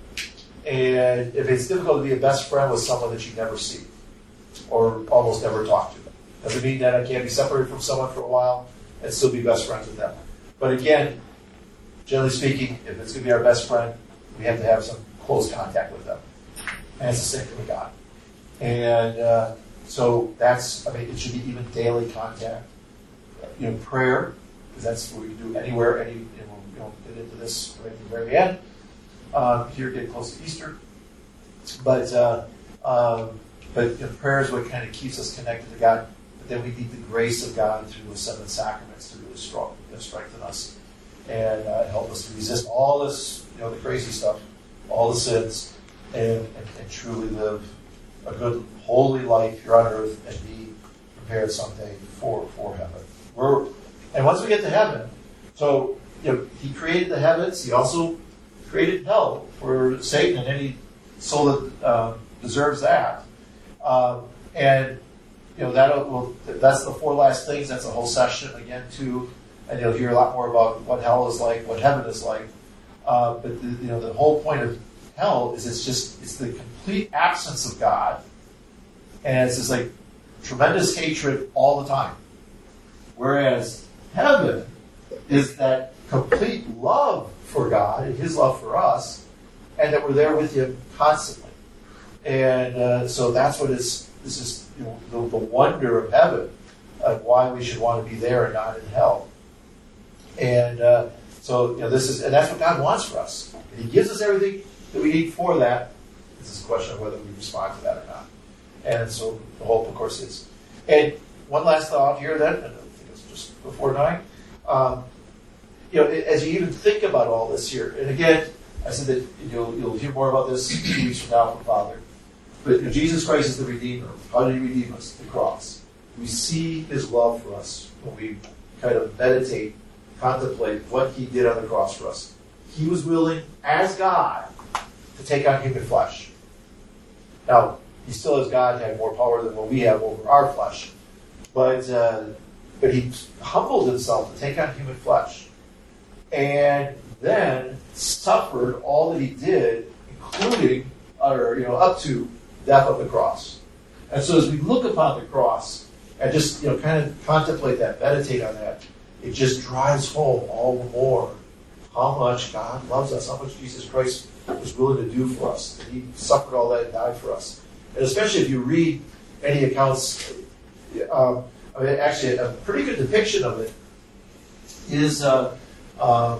And if it's difficult to be a best friend with someone that you never see or almost never talk to, doesn't mean that I can't be separated from someone for a while and still be best friends with them. But again, generally speaking, if it's going to be our best friend, we have to have some close contact with them. And it's the same thing with God. And uh, so that's, I mean, it should be even daily contact. You know, prayer, because that's what we can do anywhere, any, you know, we don't get into this right at the very end. Um, here, getting close to Easter. But, uh, um, but you know, prayer is what kind of keeps us connected to God. But then we need the grace of God through the seven sacraments to really strong, you know, strengthen us and uh, help us to resist all this, you know, the crazy stuff, all the sins, and, and, and truly live a good, holy life here on earth and be prepared someday for, for heaven. We're, and once we get to heaven, so, you know, He created the heavens. He also created hell for Satan and any soul that uh, deserves that. Um, and, you know, that will, that's the four last things. That's a whole session again, too. And you'll hear a lot more about what hell is like, what heaven is like. Uh, but, the, you know, the whole point of hell is it's just, it's the complete absence of God. And it's just like tremendous hatred all the time. Whereas heaven is that complete love for God and His love for us, and that we're there with Him constantly. And uh, so that's what is, this is, you know, the, the wonder of heaven, of why we should want to be there and not in hell. And uh, So, you know, this is, and that's what God wants for us. And He gives us everything that we need for that. This is a question of whether we respond to that or not. And so the hope, of course, is. And one last thought here then, and I think it's just before nine. Um, you know, as you even think about all this here, and again, I said that you'll, you'll hear more about this two weeks from now from Father. But you know, Jesus Christ is the Redeemer. How did He redeem us? The cross. We see His love for us when we kind of meditate, contemplate what He did on the cross for us. He was willing, as God, to take on human flesh. Now, He still, as God, had more power than what we have over our flesh. But uh, but He humbled Himself to take on human flesh. And then suffered all that He did, including, or you know, up to death of the cross. And so as we look upon the cross and just, you know, kind of contemplate that, meditate on that, it just drives home all the more how much God loves us, how much Jesus Christ was willing to do for us. He suffered all that and died for us. And especially if you read any accounts, um, I mean, actually a pretty good depiction of it is uh, uh,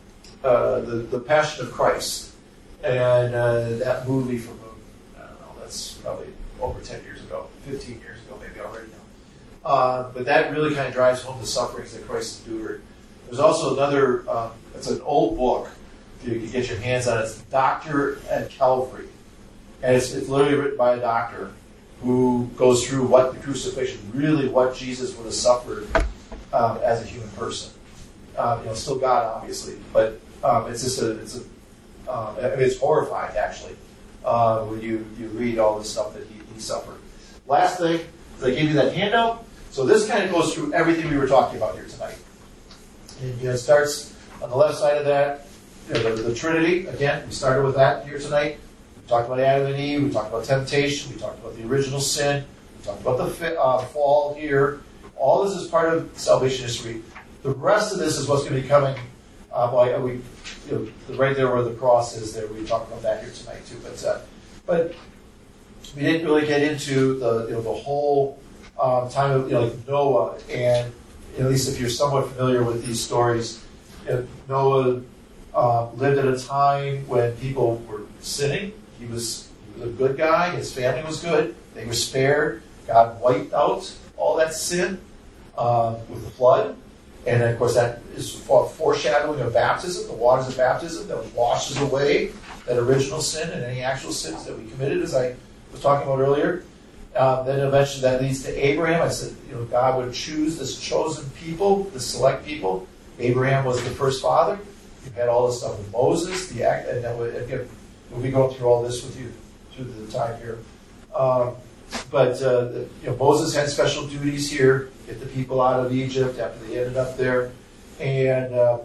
uh, the, the Passion of Christ. And uh, that movie from, I don't know, that's probably over ten years ago, fifteen years ago maybe already now. Uh, but that really kind of drives home the sufferings that Christ endured. There's also another, um, it's an old book, if you can get your hands on it. It's Doctor at Calvary. And it's, it's literally written by a doctor who goes through what the crucifixion, really what Jesus would have suffered um, as a human person. Um, you know, still God, obviously, but um, it's just a, it's a, um, I mean, it's horrifying, actually, uh, when you, you read all the stuff that he, he suffered. Last thing, is I gave you that handout. So this kind of goes through everything we were talking about here tonight. And you know, it starts on the left side of that, you know, the, the Trinity. Again, we started with that here tonight. We talked about Adam and Eve. We talked about temptation. We talked about the original sin. We talked about the uh, fall here. All this is part of salvation history. The rest of this is what's going to be coming. Uh, well, we, you know, right there where the cross is, there we talked about that here tonight too. But uh, but we didn't really get into the you know the whole um, time of you know like Noah, and you know, at least if you're somewhat familiar with these stories, you know, Noah uh, lived at a time when people were sinning. He was, he was a good guy. His family was good. They were spared. God wiped out all that sin uh, with the flood. And then, of course, that is foreshadowing of baptism, the waters of baptism that washes away that original sin and any actual sins that we committed, as I was talking about earlier. Um, then eventually that leads to Abraham. I said, you know, God would choose this chosen people, this select people. Abraham was the first father. You had all this stuff with Moses, the act, and then again, we'll be going through all this with you through the time here. Um, but uh, you know, Moses had special duties here, get the people out of Egypt after they ended up there, and uh,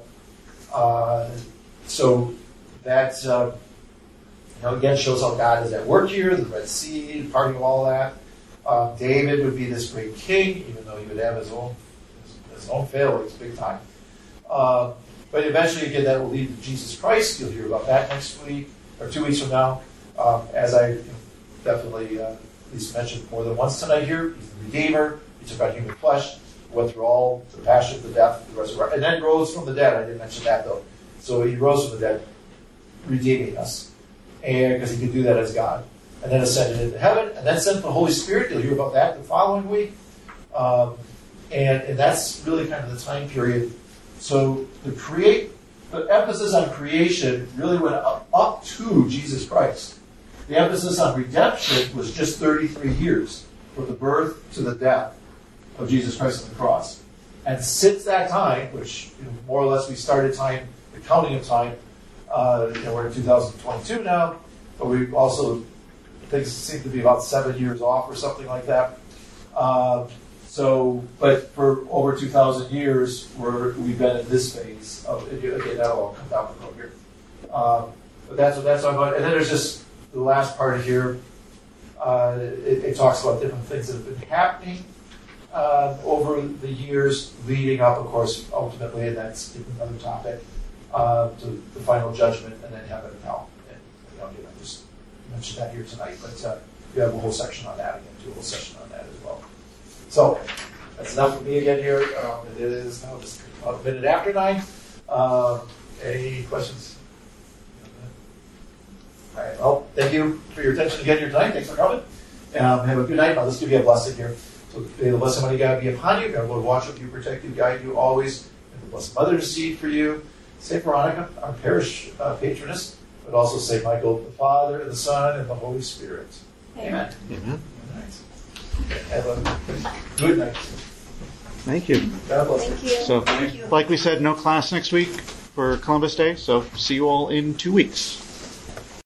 uh, so that uh, you know, again shows how God is at work here. The Red Sea, parting of all that. Uh, David would be this great king, even though he would have his own his, his own failings, big time. Uh, but eventually, again, that will lead to Jesus Christ. You'll hear about that next week or two weeks from now, um, as I definitely uh, at least mentioned more than once tonight here. He's the Redeemer. He took on human flesh, went through all the passion, the death, the resurrection, and then rose from the dead. I didn't mention that, though. So he rose from the dead, redeeming us, and because he could do that as God. And then ascended into heaven, and then sent the Holy Spirit. You'll hear about that the following week. Um, and, and that's really kind of the time period. So the create, the emphasis on creation really went up, up to Jesus Christ. The emphasis on redemption was just thirty-three years, from the birth to the death of Jesus Christ on the cross. And since that time, which you know, more or less we started time, the counting of time, uh, you know, we're in two thousand twenty-two now, but we also, things seem to be about seven years off or something like that. Uh, so, but for over two thousand years, we're, we've been in this phase of, again, that'll all come down the road here. Um, but that's what that's what I'm about. And then there's just the last part here. Uh, it, it talks about different things that have been happening uh, over the years, leading up, of course, ultimately, and that's another topic, uh, to the final judgment, and then heaven and hell. And you know, I just mentioned that here tonight, but uh, we have a whole section on that again, do a whole section on that as well. So that's enough for me again here. Um, it is now just about a minute after nine. Um, any questions? All right. Well, thank you for your attention again here tonight. Thanks for coming. Um, have a good night. I'll just give you a blessing here. So may the blessing of God be upon you. God will watch over you, protect you, guide you always. And the blessed Mother intercede for you. Saint Veronica, our parish uh, patroness, but also Saint Michael, the Father, and the Son, and the Holy Spirit. Amen. Amen. All right. Have a good night. Thank you. God bless you. Thank you. So, Thank you. like we said, no class next week for Columbus Day, so see you all in two weeks.